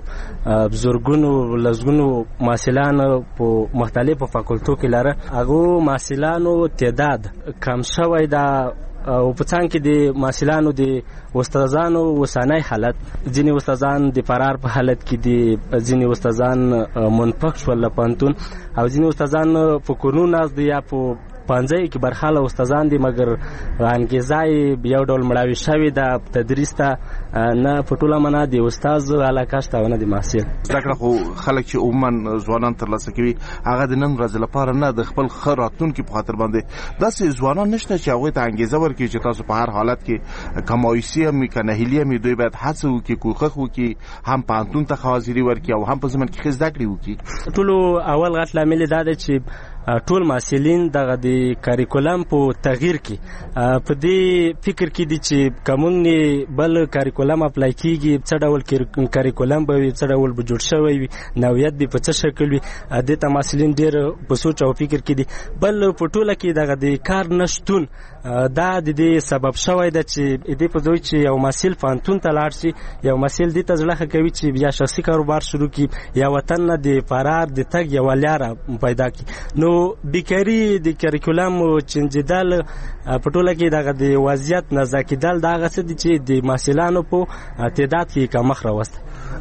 زرګونو لسګونو محصلان په مختلفو فاکولټو کې لره، هغو محصلانو تعداد کم شوی ده. او په څنګ کې د محصلانو د استادانو وسانای حالت، ځینې استادان د فرار په حالت کې دي، ځینې استادان منفق شول له پوهنتون، او ځینې استادان په کورونو ناست دي یا په پانځای کې برخاله استادان دي، مګر انګیزه یو ډول مړاوې شوې ده تدریس ته، نه په ټوله معنا د استاد علاقه شته او نه د محصل. زده کړه خو خلک چې عموما ځوانان ترلاسه کوي هغه د نن ورځې لپاره نه، د خپل ښه راتلونکي په خاطر باندې. داسې ځوانان نشته چې هغوی ته انګیزه ورکړي چې تاسو په هر حالت کې که مایوسي هم وي که نهیلي هم وي، دوی باید هڅه وکړي، کوښښ وکړي، هم پوهنتون ته ښه حاضري ورکړي او هم په ضمن کې ښه زده کړې وکړي. ټولو اول غټ لامل دا دی چې ټول محصلین دغه د کاریکولم په تغییر کې په دې فکر کې دي چې کومنګ بل کاریکولم اپلای کیږي، څه ډول کاریکولم به وي، څه ډول به جوړ شوی وي، نوعیت به په څه شکل وي. د ته محصلین ډیر په سوچ او فکر کې دي. بل په ټوله کې دغه د کار نشټون دا د دې سبب شوی ده چې دې په دوی چې یو محصل پوهنتون ته لاړ شي، یو محصل دې ته زړه ښه کوي چې بیا شخصي کاروبار شروع کړي، یا وطن نه د فرار د تګ یوه لاره پیدا کړي. نو بیکاري د کریکولم چینجېدل په ټوله کې دغه د وضعیت نزا کېدل دا هغه څه دي چې د محصلانو په تعداد کې کمښت راوستی.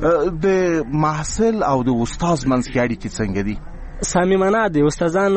د محصل او د استاد منځ کې اړیکې څنګه دي؟ صمیمانه دي. استادان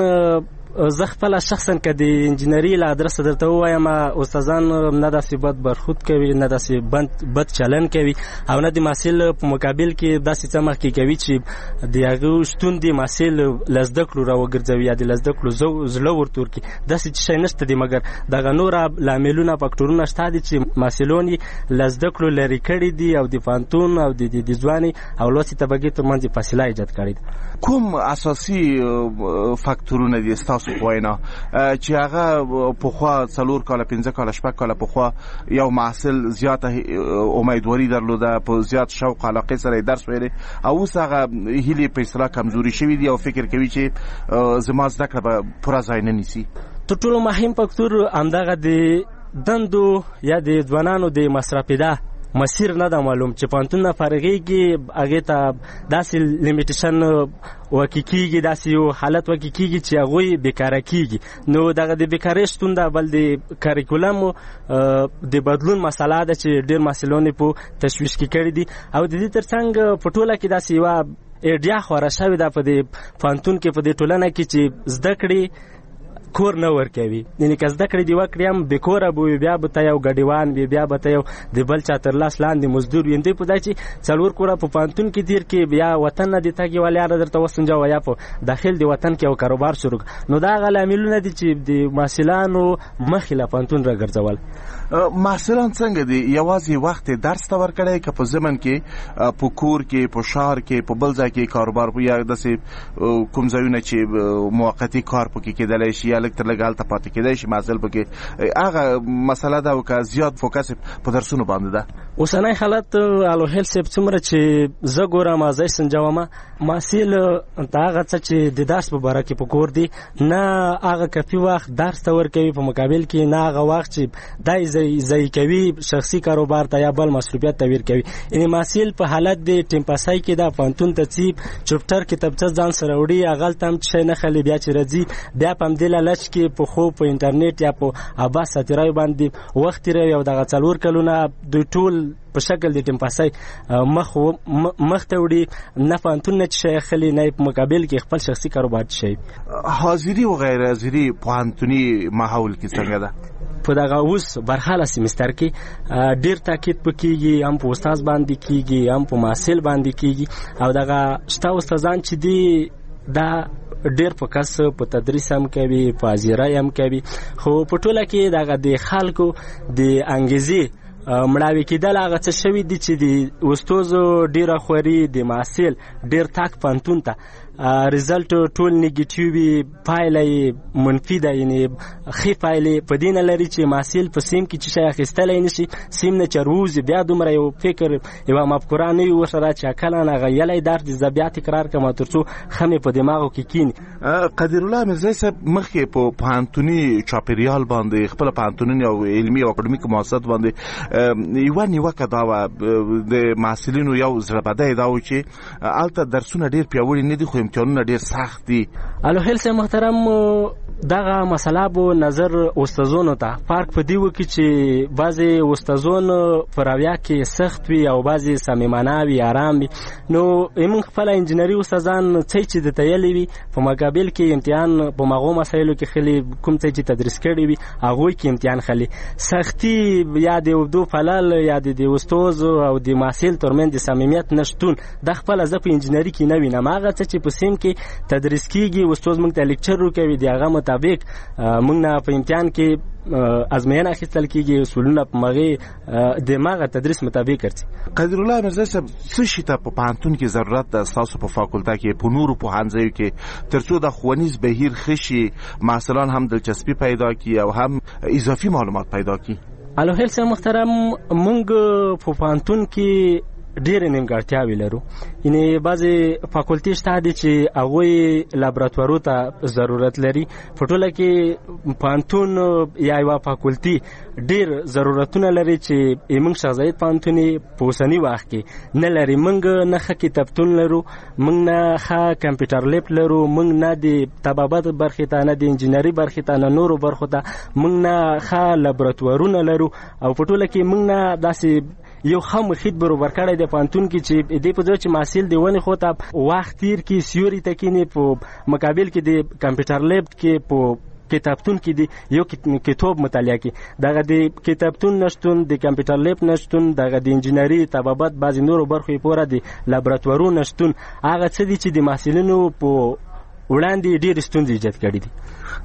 زه خپله شخصا که د انجینري له ادرسه درته ووایم، استادان نه داسې بد برخود کوي، نه داسې بد چلن کوي، او نه د محصل په مقابل کې داسې څه مخکې کوي چې د هغه شتون د محصل له زده کړو راوګرځوي یا د له زده کړو زړه ورته ورکړي. داسې شی نشته دی، مګر دغه نوره لاملونه فکټورونه شته دي چې محصلون یې له زده کړو لرې کړي دي او د پوهنتون او د ځوانۍ او لوستې طبقې ترمنځ یې فاصله ایجاد کړې ده. کوم اساسي فکټورونه دي ستاسو په وینا چې هغه پخوا 4 کاله 15 کاله 6 کاله پخوا یو محصل زیاته امیدواري درلوده، په زیات شوق علاقه سره درس ویلی، او اوس هغه هیلې په اصطلاح کمزوري شوي دي او فکر کوي چې زما زده کړه به پوره ځای نه نیسي؟ تر ټولو مهم فکټور همدغه د دندو یا د ځوانانو د مصرفېده مسیر نه ده معلوم چې پوهنتون نه فارغېږي، هغې ته داسې لیمیټیشن واقع کېږي، داسې یو حالت واقع کېږي چې هغوی بیکاره کېږي. نو دغه د بیکارۍ شتون ده. بل د کاریکولم د بدلون مسله ده چې ډېر محصلان په تشویش کې کړي دي، او د دې تر څنګ په ټوله کې داسې یوه ایډیا خوره شوې ده په دې پوهنتون کې، په دې ټولنه کې چې زده کړې کور نه ورکوي. یعنې که زده کړې دې وکړې هم بې کوره به وي، بیا به ته یو ګډیوان وي، بیا به ته یو د بل چا تر لاس لاندې مزدور وي. دوی په دا چې 4 کوره په پوهنتون کې تېر کړي، بیا وطن نه دې تګ یوه لاره درته وسنجوه، یا په داخل د وطن کې یو کاروبار شروع کړه. نو دا هغه لاملونه دي چې د محصلانو مخې له پوهنتون راګرځول. محصلان څنګه دي؟ یوازې وخت درس ته ورکړی که په ضمن کې په کور کې، په ښار کې، په بل ځای کې کاروبار یا داسې کوم ځایونه چې موقتي کار پکې کېدلی شي یا لږ تر لږه هلته پاتې کېدی شي محصل پکې، هغه مسله ده. او که زیات فوکس په درسونو باندې ده؟ اوسنی حالت الوهیل صاحب څومره چې زه ګورم، زه سنجومه، محصل ته هغه څه چې د درس په باره کې په کور دي، نه هغه کافي وخت درس ته ورکوي، په مقابل کې نه هغه وخت چې دا ضایع کوي شخصي کاروبار ته یا بل مصروفیت ته ورکوي. یعنې محصل په حالت د ټیمپاسای کې ده، پوهنتون ته ځي، چپټر کتابچه ځان سره وړي، هغلته هم شی نه خلي، بیا چې راځي بیا په همدې لالچ کې په خوب، په انټرنیټ یا په عباس ساتیرایو باندې وخت تېروي، او دغه 4 کلونه دوی ټول په شکل د ټیمپاسای مخ ته وړي، نه پوهنتون نه شی اخلي، نه په مقابل کې خپل شخصي کاروبار شي. حاضري و غیر حاضري پوهنتوني ماحول کې څنګه ده؟ په دغه اوس برحاله سیمستر کې ډیر تاکید پکېږي، هم په استاد باندې کېږي، هم په محصل باندې کېږي، او دغه شته استادان چې دي دا ډیر په کس په تدریس هم کوي، په حاضرۍ هم کوي، خو په ټوله کې دغه د خلکو د انګیزې مړاوي کېدل هغه څه شوي دي چې د استوزو ډیره خوري، د محصل ډیر تاک پوهنتون ته ریزلټ ټول نیګیټیو وي، پایله یې منفي ده، یعنې ښې پایلې په دې نه لري چې محصل په سیم کې چې شی اخیستلی نه شي، سیم نه چې روزي بیا دومره یو فکر یوه مفکوره نه وي ورسره چې کله هغه یلی درد زه بیا تکرار کړم تر څو ښه مې په دماغو کې کښېني. قدیرالله میرزایی صاحب مخکې په پوهنتوني چاپېریال باندې خپله پوهنتوني او علمي او اکاډمیک مؤسسات باندې یوه نیوکه دا وه د محصلینو یو زړهبدی دا و چې هلته درسونه ډېر پیاوړي نه دي خو امتحانونه ډېر سخت دي. الوهیل صاحب محترم، دغه مسله به نظر استادانو ته فرق په دې وکړي چې بعضې استادان په رویه کې سخت وي او بعضې صمیمانه وي، ارام وي. نو موږ خپله انجینري استادان څه چې درته ویلي وي په مقابل کې امتحان په مغو مسایلو کې خلي کوم څه چې تدریس کړي وي هغوی کې امتحان خلي سختي یا د اوږدو فلل یا د استاد او د محصل ترمنځ د صمیمیت نشتون د خپله زه په انجینري کې نه وینم. هغه څه چې په سیم کې تدریس کېږي استاد موږ ته لیکچر وکوي د هغه مطابق موږ نه په امتحان کې ازموینه اخیستل کېږي، اصولونه په مغې د مغه تدریس مطابق ګرځي. قدیرالله میرزایی صاحب څه شي ته په پوهنتون کې ضرورت ده ستاسو په فاکولته کې په نورو پوهنځیو کې تر څو د ښوونیز بهیر ښه شي، محصلان هم دلچسپي پیدا کړي او هم اضافي معلومات پیدا کړي؟ الوهیل صاحب محترم، موږ په پوهنتون کې ډېرې نیمګړتیاوې لرو. یعنې بعضې فاکولټي شته دي چې هغوی لابراتوارو ته ضرورت لري. په ټوله کې پوهنتون یا یوه فاکولټي ډېر ضرورتونه لري چې موږ شیخ زاید پوهنتون په اوسني وخت کې نه لري. موږ نه ښه کتابتون لرو، موږ نه ښه کمپیوټر لیب لرو، موږ نه د طبابت برخې ته، نه د انجینري برخې ته، نه نورو برخو ته، موږ نه ښه لابراتوارونه لرو. او په ټوله کې موږ نه داسې یو ښه محیط برابر کړی دی پوهنتون کې چې دې په ځای چې محصل د ونې خوا ته وخت تیر کړي، سیوري ته کښېني، په مقابل کې د کمپیوټر لیب کې په کتابتون کې د یو کتاب مطالعه کړي. دغه د کتابتون نشتون، د کمپیوټر لیب نشتون، دغه د انجینري، طبابت، بعضې نورو برخو یې پوره د لابراتوارو نشتون هغه څه دي چې د محصلینو په وړاندې ډېرې ستونزې ایجاد کړي دي.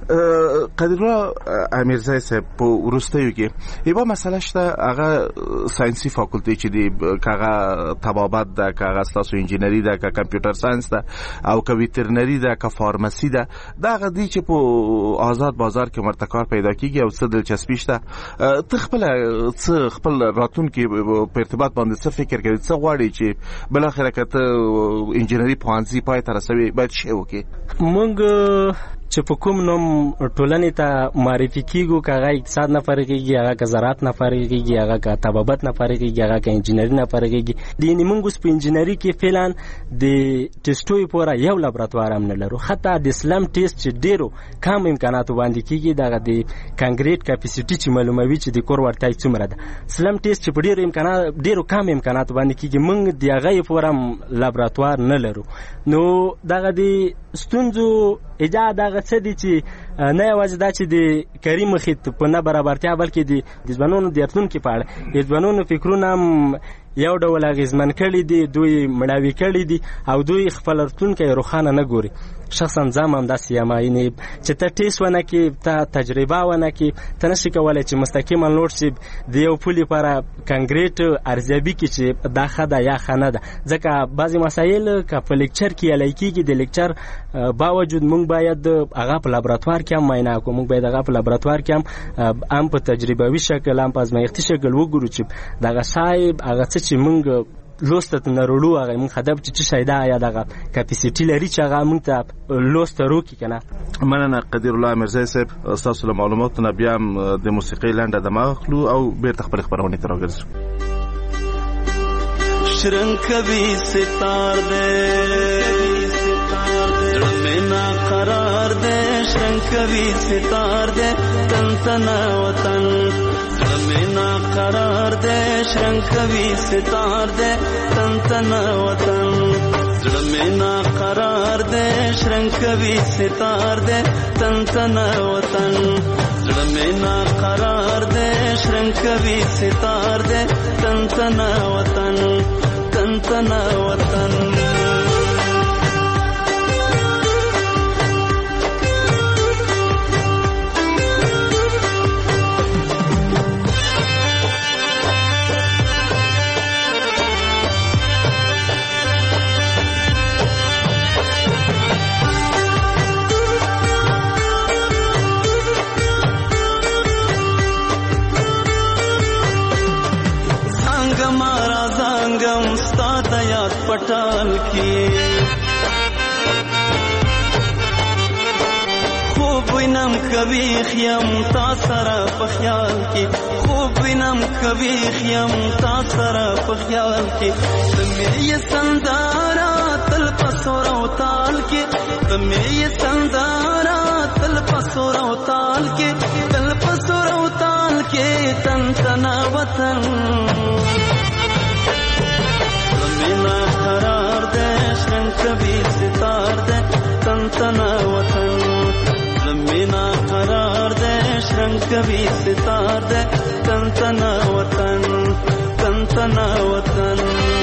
قدیرالله امیرزایی صاحب په وروستیو کې یوه مسله شته، هغه ساینسي فاکولټي چې دی، که هغه طبابت ده، که هغه ستاسو انجینري ده، که کمپیوټر ساینس ده، او که ویترنري ده، که فارمسي ده، دا هغه دي چې په آزاد بازار کې ورته کار پیدا کېږي او څه دلچسپي شته. ته خپله څه خپل راتلونکي په ارتباط باندې څه فکر کوې، څه غواړې چې بالاخره که ته انجینري پوهنځي پای ته رسوې باید شی وکړې؟ موږ چې په کوم نوم ټولنې ته معرفي کېږو، که هغه اقتصاد نه فارغېږي، هغه که زراعت نه فارغېږي، هغه که طبابت نه فارغېږي، هغه که انجینري نه فارغېږي. یعنې موږ اوس په انجینري کې فعلا د ټیسټو پوره یو لابراتوار هم نه لرو. حتی د سلم ټیسټ چې ډېرو کم امکاناتو باندې کېږي، دغه د کانکریټ کاپیسیټي چې معلوموي چې د کور وړتیا څومره ده، سلم ټیسټ چې په ډېرو کم امکاناتو باندې کېږي، موږ د هغه پوره هم لابراتوار نه لرو. نو دغه د ستونزو ایجاد هغه څه دي چې نه یوازې دا چې د کاري محیط په نه برابرتیا بلکې د ځوانانو د راتلونکي په اړه د ځوانانو فکرونه هم یو ډول اغېزمن کړي دي، دوی مړاوي کړي دي او دوی خپل راتلونکی روښانه نه ګوري. شخصا زه هم همداسې یم، یعنې چې ته ټیسټ ونه کړې، ته تجربه ونه کړې، ته نشي کولی چې مستقیما لوړ شي د یو پول لپاره کانکریټ ارزیابي کړي چې دا ښه ده یا ښه نه ده. ځکه بعضې مسایل که په لیکچر کې یلی کېږي، د لیکچر باوجود موږ باید هغه په لابراتوار کې هم معاینه کړو، موږ باید هغه په لابراتوار کې هم په تجربوي شکل، هم په ازمایښتي شکل وګورو چې دغه صاحب هغه څه چې موږ لوست ته نه وروړو هغه موږ هدف چې شی ده یا دغه کاپیسیټي لري چې هغه موږ ته لوست ته روکړي که نه. مننه قدیرالله امیرزایی صاحب، ستاسو له معلوماتو نه بیا هم د موسیقۍ لنډه دمه اخلو او بیرته خپلې خپرونې ته راګرځو. شرنګ کوي ستار دې زړه مې نا قرار دې، شرنګ کوي ستار دې تن تنا وطن، زړه مې نا قرار دې شرنګ کوي ستار دې تن تنا وطن، زړه مې نا قرار دې شرنګ کوي ستار دې تن تنا وطن، زړه مې نا قرار دې شرنګ کوي ستار دې تن تنا وطن، تن تنا وطن. د یاد پټال کې خوب وینم کوي خیم تا سره په خیال کې خوب وینم کوي خیم تا سره په خیال کې تمې سندارا تل پسور او تال کې تمې سندارا تل پسور او تال کې تل پسور او تال کې تن تنا وطن زمینا قرار دے شن کبھی ستار دے تن تنا وطن زمینا قرار دے شن کبھی ستار دے تن تنا وطن تن تنا وطن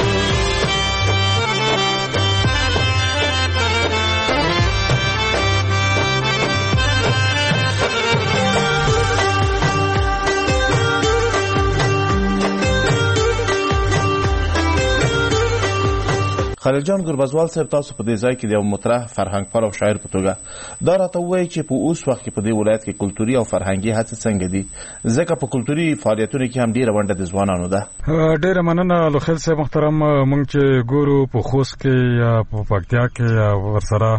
خلیل جان ګربزوال صاحب تاسو په دې ځای کې د یو مطرح فرهنګپال او شاعر په توګه دا راته ووایي چې په اوس وخت کې په دې ولایت کې کلتوري او فرهنګي هڅې څنګه دي ځکه په کلتوري فعالیتونو کې هم ډېره ونډه د ځوانانو ده. ډېره مننه لوخیل صاحب محترم. موږ چې ګورو په خوست کې یا په پکتیا کې یا ورسره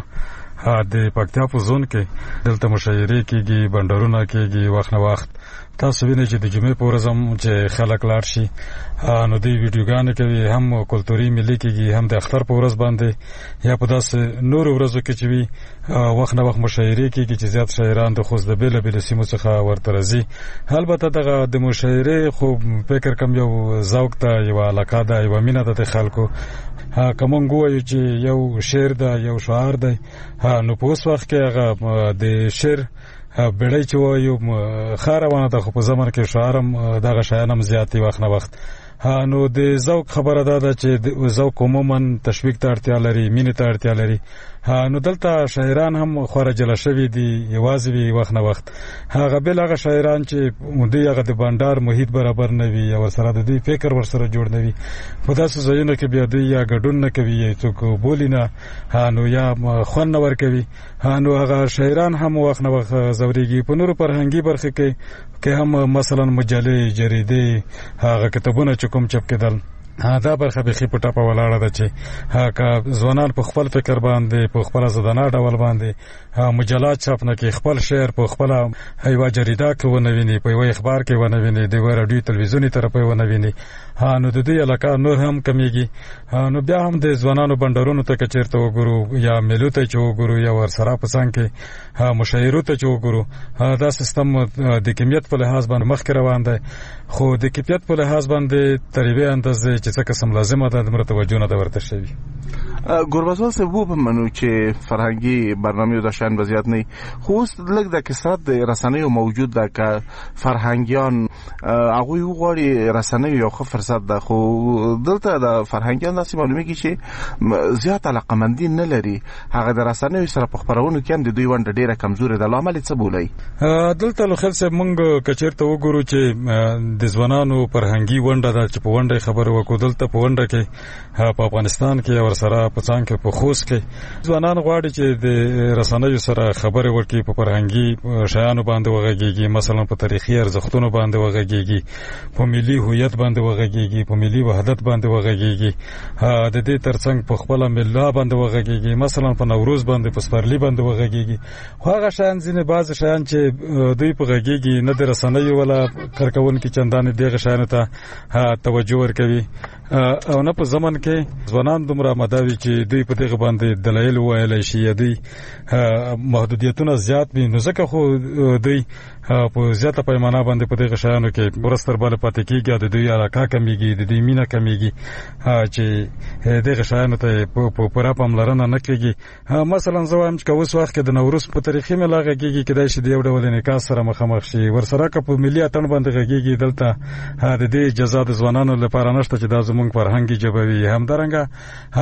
د پکتیا په زون کې دلته مشاعرې کېږي بندرونه کېږي وخت نه وخت تاسو وینئ چې د جمعې په ورځ هم چې خلک لاړ شي نو دوی ویډیوګانې کوي هم کلتوري ملي کېږي هم د اختر په ورځ باندې یا په داسې نورو ورځو کې چې وي وخت نه وخت مشاعرې کېږي چې زیات شاعران د خوست د بېلابېلو سیمو څخه ورته راځي. البته دغه د مشاعرې خو فکر کوم یو ذوق ده یوه علاقه ده یوه مینه ده د خلکو که مونږ ووایو چې یو شعر ده یو شعار دی نو په اوس وخت کې هغه د شعر بیړۍ چې وایو ښه روانه ده خو په زمن کې شعار هم دغه شیان هم زیات دي وخت نه وخت نو د ذوق خبره ده چې ذوق عموما تشویق ته اړتیا لري مینې ته اړتیا لري نو دلته شاعران هم خورا جلا شوي دي یوازې وي وخت نه وخت هغه بل هغه شاعران چې دوی هغه د بانډار محیط برابر نه وي یا ورسره د دوی فکر ورسره جوړ نه وي په داسې ځایونو کې بیا دوی یا ګډون نه کوي یا څوک بولي نه نو یا خوند نه ورکوي نو هغه شاعران هم وخت نه وخت ځورېږي. په نورو فرهنګي برخې کې هم مثلا مجلې جریدې هغه کتابونه چې کوم چاپ کېدل دا برخه به خې په ټاپه ولاړه ده چې که ځوانان په خپل فکر باندې په خپل زدانه ډول باندې مجلات چاپ نه کې خپل شعر په خپل یوه جریده کې ونه ویني په یوه اخبار کې ونه ویني د یوه راډیو تلویزیوني طرفه ونه ویني نو د دې علاقه نور هم کمیږي. نو بیا هم د ځوانانو بندرونو ته که چېرته وګورو یا میلو ته چې وګورو یا ورسره په څنګ کې مشاعرو ته چې وګورو دا سیستم د کمیت په لحاظ باندې مخکې روان دی خو د کیفیت په لحاظ باندې تر یوې اندازې چې څه قسم لازمه ده دومره توجه نه ده ورته شوي. ګربزوال صاحب وپمنو چې فرهنګي برنامې د شان وضعیت نه خو اوس لږ د کثرت د رسنیو موجود ده که فرهنګیان هغوی وغواړي رسنیو یو ښه فرصت ده خو دلته د فرهنګیان داسې معلومیږي چې زیات علاقمندي نه لري هغه د رسنیو سره په خپرونو کې هم د دوی ونډه ډېره کمزورې ده. لامل یې څه بولئ؟ دلته لوخیل صاحب موږ که چېرته وګورو چې د ځوانانو فرهنګي ونډه ده چې په ونډه یې خبرې وکړو دلته په ونډه کې په افغانستان کې یا ورسره په څنګ کې په خوست کې ځوانان غواړي چې د رسنیو سره خبرې وکړي په فرهنګي شیانو باندې وغږېږي مثلا په تاریخي ارزښتونو باندې وغږېږي په ملي هویت باندې وغږېږي په ملي وحدت باندې وغږېږي د دې ترڅنګ په خپله ملا باندې وغږېږي مثلا په نوروز باندې په سپرلي باندې وغږېږي خو هغه شیان ځینې بعضې شیان چې دوی په غږېږي نه د رسنیو ولا کارکوونکي چندانې دغه شیانو ته توجه ورکوي او نه په زمن کې ځوانان دومره آماده وي چې دوی په دغه باندې دلایل وویلی شي یا دوی محدودیتونه زیات وي نو ځکه خو دوی په زیاته پیمانه باندې په دغه شیانو کې ورځ تر بله پاتې کېږي د دوی علاقه کمیږي د دوی مینه کمیږي چې دغه شیانو ته په پوره پاملرنه نه کېږي. مثلا زه وایم چې که اوس وخت کې د نوروز په تاریخي میله غږېږي کیدای شي د یو ډول انعکاس سره مخامخ شي ورسره که په ملي اتڼ باندې غږېږي دلته د دې اجازه د ځوانانو لپاره نشته چې دا زموږ فرهنګي ژبه وي. همدارنګه په ځینو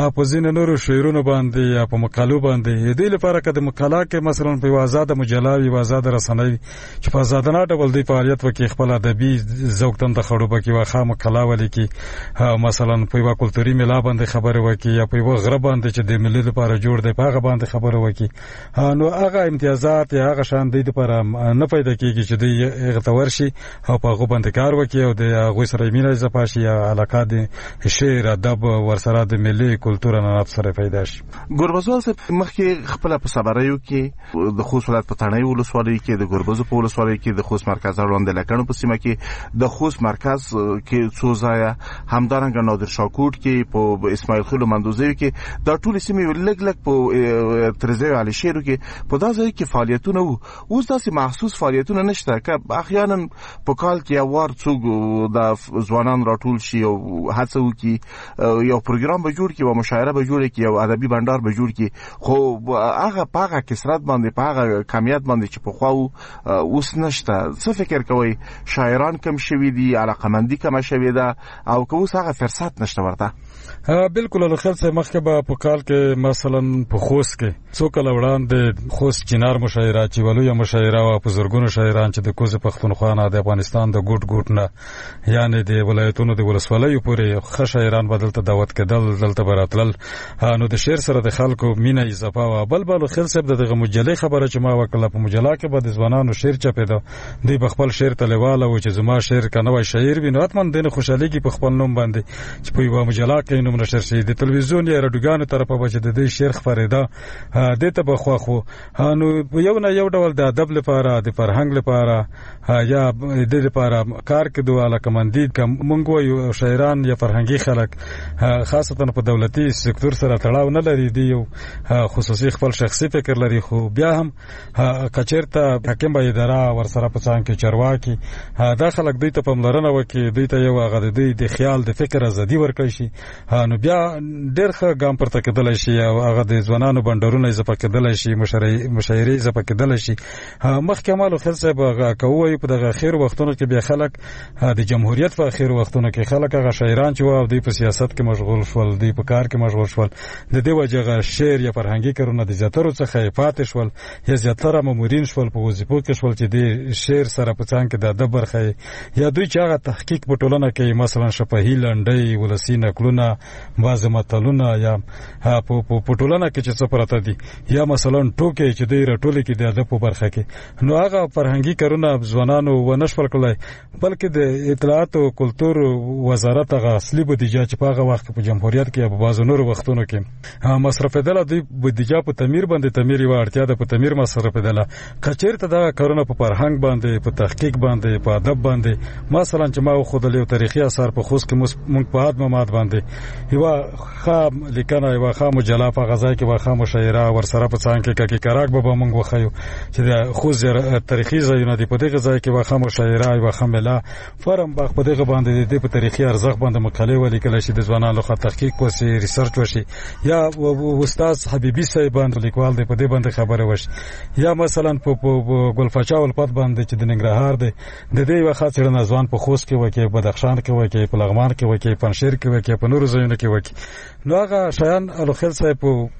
ځین نورو شعرونو باندې یا په مقالو باندې دې لپاره که د مقاله کې مثلا په آزاد مجله وي آزاد رسنۍ چې په آزادانه ډول دی فعالیت وکړي خپل ادبي ذوق تند خړوبه کې واخا مقاله ولیکي مثلا په یو کلتوري میله باندې خبره وکړي یا په یو غره باندې چې د ملي لپاره جوړ دی په هغه باندې خبره وکړي نو هغه امتیازات یا هغه شان دی لپاره نه پیدا کیږي چې دی هغه تورشي او په هغه باندې کار وکړي او د هغه سره مینه زپاشي یا علاقه د شعر ادب ورسره د ملي کلتور نه سره پیدا شي. ګوربزوال صاحب مخکې خپل په صبرایو کې د خوست ولایت په تڼۍ ولسوالۍ کې د ګوربزو په ولسوالۍ کې د خوست مرکز وړاندې لکڼو په سیمه کې د خوست مرکز کې څو ځای همدارنګه نادر شاکوټ کې په اسماعیل خیل مندوزی کې دا ټول سیمې لګ په ترزه علي شیرو کې په دا ځای کې فعالیتونه وو. اوس داسې محسوس فعالیتونه نشته که احیانا په کال کې یو وار څوک د ځوانان راټول شي او هڅه وکړي یو پروګرام به جوړ کړي او مشاعره به جوړ کړي او ادبي بندر به جوړ کړي خو هغه په کثرت باندې په هغه کمیت باندې چې په خواو اوس نشته. څه فکر کوي شاعران کم شوي دي علاقمندي کم شوي ده او که اوس هغه فرصت نشته ورته؟ بالکل له خل څخه مخکې به په کال کې مثلا په خوست کې څو کله وړاندې خوست چنار مشاعره چې ولویه مشاعره او په زرګونو شاعران چې د کوز پښتونخوا نه د افغانستان د ګوټ نه یعنی د ولایتونو د ولسوالیو پورې ښه شاعران بدلته دعوت کېدل دلته براتل نو د شعر سره د خلکو مینه اضافه و. بل خل صاحب دغه مجلې خبره چې ما وکړه په مجله کې به د ځوانانو شعر چاپېده دی په خپل شعر تلواله و چې زما شعر کنه شاعر وي نو اتمن دنه خوشالي کې په خپل نوم باندې چې په یو مجله کې نوم نشر شي د تلویزیون یا رادیوګانو طرفه به چې د دې شعر خبرېده دته به خو نو یو نه یو ډول د ادب لپاره د فرهنګ لپاره یا د لپاره کار کې دوه علاقمندي کومګ یو شاعران یا فرهنګي خلک خاصتا په دولتي سکتور سره تړاو نه لري دی یو خصوصي خپل شخصي فکر لري خو بیا هم کچرته حکم به اداره ورسره په څنګه کې چرواکي دا خلک دوی ته پملرنه وکي دوی ته یو هغه د خیال د فکر ازادي ورکړي شي نو بیا ډېر ښه ګام پورته کېدلی شي او هغه د ځوانانو بندرونه اضافه کېدلی شي مشاعرې اضافه کېدلی شي. مخکې مالو خل صاحب که ووایو په دغه اخرو وختونو کې بیا خلک د جمهوریت په اخرو وختونو کې خلک هغه شاعران چې وو دوی په سیاست کې مشغول شول دوی په کار کې مشغول شول د دې وجه شعر یا فرهنګي کارونه د زیاترو څخه پاتې شول یا زیاتره مامورین شول په وظیفو کې شول چې د شعر سره په څنګه کې د ادب برخه یا دوی چې هغه تحقیق په ټولنه کې مثلا شفاهي لنډۍ ولسی نقلونه بعض متلونه یا په ټولنه کې چې څه پراته دي یا مثلا ټوکې چې دوی راټولې کې د ادب په برخه کې نو هغه فرهنګي کارونه ځوانانو ونشول کولای بلکې د اطلاعات او کلتور وزارت هغه اصلي بودیجه چې په هغه وخت په جمهوریت کې په بعضو نورو وختونو کې مصرفېدله دوی بودیجه په تعمیر باندې تعمیر یو اړتیا ده په تعمیر مصرفېدله کچېرته دا کارونه په فرهنګ باندې په تحقیق باندې په ادب باندې مثلا چې ما خو د یو تاریخي اثر په خوست کې مونږ په ادب مات باندې یو خام لیکنه یو خام مجله په غزا کې واخا مشاعره ورسره په څنګه کې کراک به مونږ وخایو چې د خوست تاریخي ځایونه دی په دغه ځای کې واخا مشاعره یو خامله فرم باغ په دغه باندې د تاریخي ارزښت باندې مقاله ولیکل شي د ځوانانو لخوا تحقیق وشي ریسرچ وشي یا استاد حبیبي صاحب باندې لیکوال دی په دې باندې خبره وشي یا مثلا په ګلفاچا ولپت باندې چې د ننګرهار دی د دې وخت سره نازوان په خوست کې وکي بدخشان کې وکي په لغمان کې وکي پنځیر کې وکي په نورو ځایونو کې وکي نو هغه شیان الخل صاحب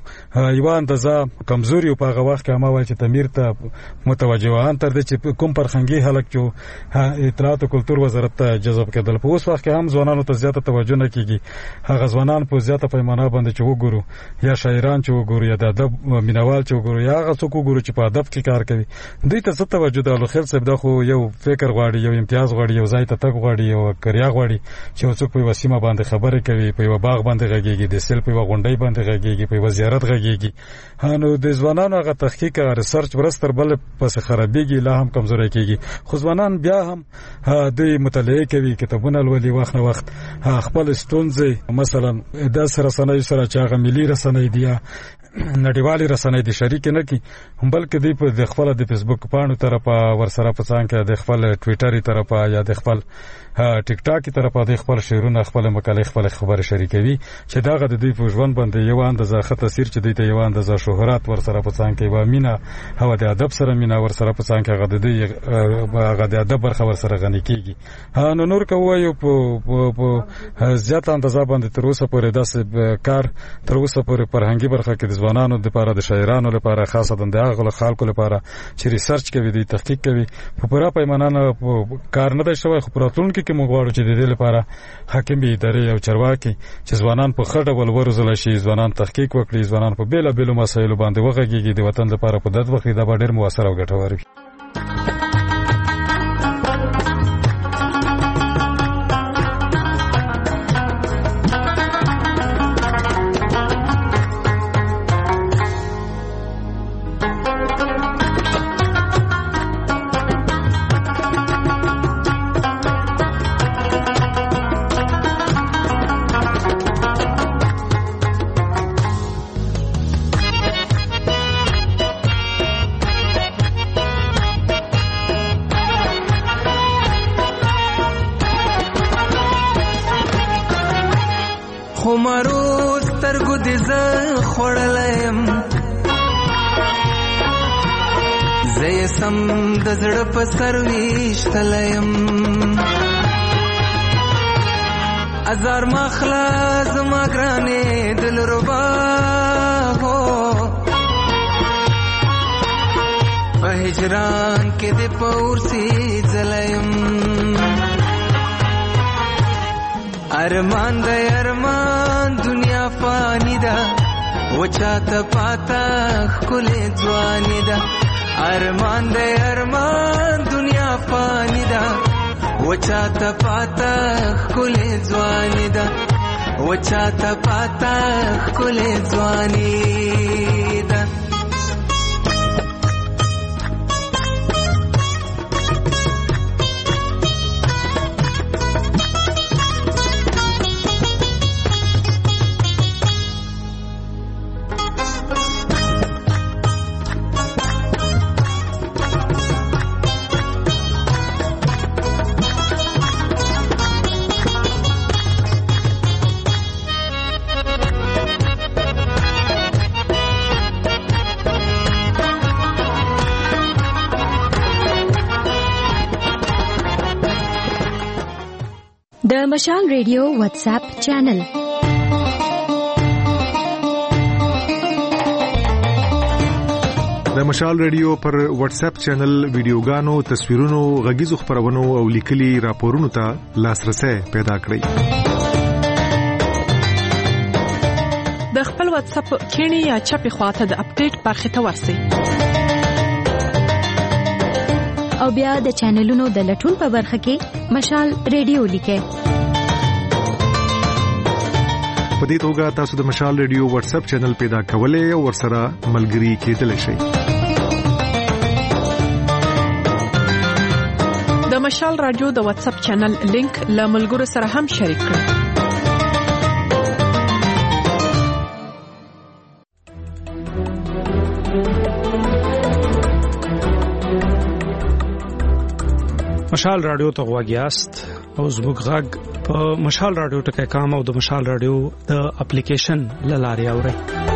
یو اندازه کمزوري په هغه وخت کې ما وایي چې تعمیر ته متوجه وان تر دې چې کوم فرهنګي حلق چې اطلاعات او کلتور وزارت ته جذب کېدل په اوس وخت کې هم ځوانانو ته زیاته توجه نه کیږي هغه ځوانان په زیاته پیمانه باندې چې وګورو یا شاعران چې وګورو یا د ادب مینوال چې وګورو یا هغه څوک وګورو چې په ادب کې کار کوي دوی ته څه توجه ده الخل صاحب دا خو یو فکر غواړي یو امتیاز غواړي یو ځای ته تګ غواړي یو کریا غواړي چې څوک په وسیمه باندې خبرې کوي په یو باغ باندې غږیږي د سیل په غونډۍ باندې غږیږي په وزارت غږیږي نو د ځوانانو هغه تحقیق او ریسرچ ورستر بل پس خرابېږي لا هم کمزوري کیږي خو ځوانان بیا هم د مطالعه کوي کتابونه لولي وخت نه وخت خپل ستونزې مثلا د سره سره چې هغه ملي رسنۍ دي نړیوالي رسنۍ د شریک نه کی بلکې دی په د خپل د فیسبوک پاڼو طرفه ورسره په څنګه کې د خپل ټوئیټر طرفه یا د خپل ټیک ټاک طرفه د خپل شعرونه خپل مقالې خپل خبر شریکوي چې داغه د دوی په ژوند باندې یو اندازه ښه تاثیر چې دوی ته یو اندازه شهرت ورسره په څنګه کې و مینا او د ادب سره مینا ورسره په څنګه کې غد د ادب برخه ورسره غني کیږي نو نور کوي په زیات اندازه باندې تر اوسه پورې داسې کار تر اوسه پورې فرهنګي برخه کې د ځوانانو لپاره د شاعرانو لپاره خاصه د هغه خلکو لپاره چې ریسرچ کوي د تحقیق کوي په پوره پیمانه کار نه دی شوی خو پراتلونکو کې موږ غواړو چې د دې لپاره حاکمي ادارې او چارواکي چې ځوانان په خړه ول ورزل شي ځوانان تحقیق وکړي ځوانان په بیل بیل مسایلو باندې وغږیږي د وطن لپاره په دد وخت دا ډېر موثر او ګټور وي زړه په سرويش تلیم ازار مخلا زما ګرانې دل ربا هو په هجران کې د پورسي زلیم ارمان د ارمان دنیا فانی ده وچاته پاتا خل ځواني ده ارمان دے ارمان دنیا فانی دا وچاتا پاتا خل ځواني دا وچاتا پاتا خل ځواني دا د مشال ریډیو واتس اپ چینل د مشال ریډیو پر واتس اپ چینل ویډیوګانو تصویرونو غږیزو خبرونو او لیکلي راپورونو ته لاسرسي پیدا کړئ د خپل واتس اپ کینی یا چپی خواته د اپډیټ برخه ته ورسئ او بیا د چینلونو د لټون په برخه کې مشال ریډیو لیکه په دې توګه تاسو د مشال ریډیو واتس اپ چینل پیدا کولای او ورسره ملګري کېدلی شئ د مشال رادیو د واتس اپ چینل لینک له ملګرو سره هم شریک کړئ مشال رادیو ته غواګیاست او زموږ غږ په مشال رادیو ټکای کام او د مشال رادیو د اپلیکیشن لاري اورئ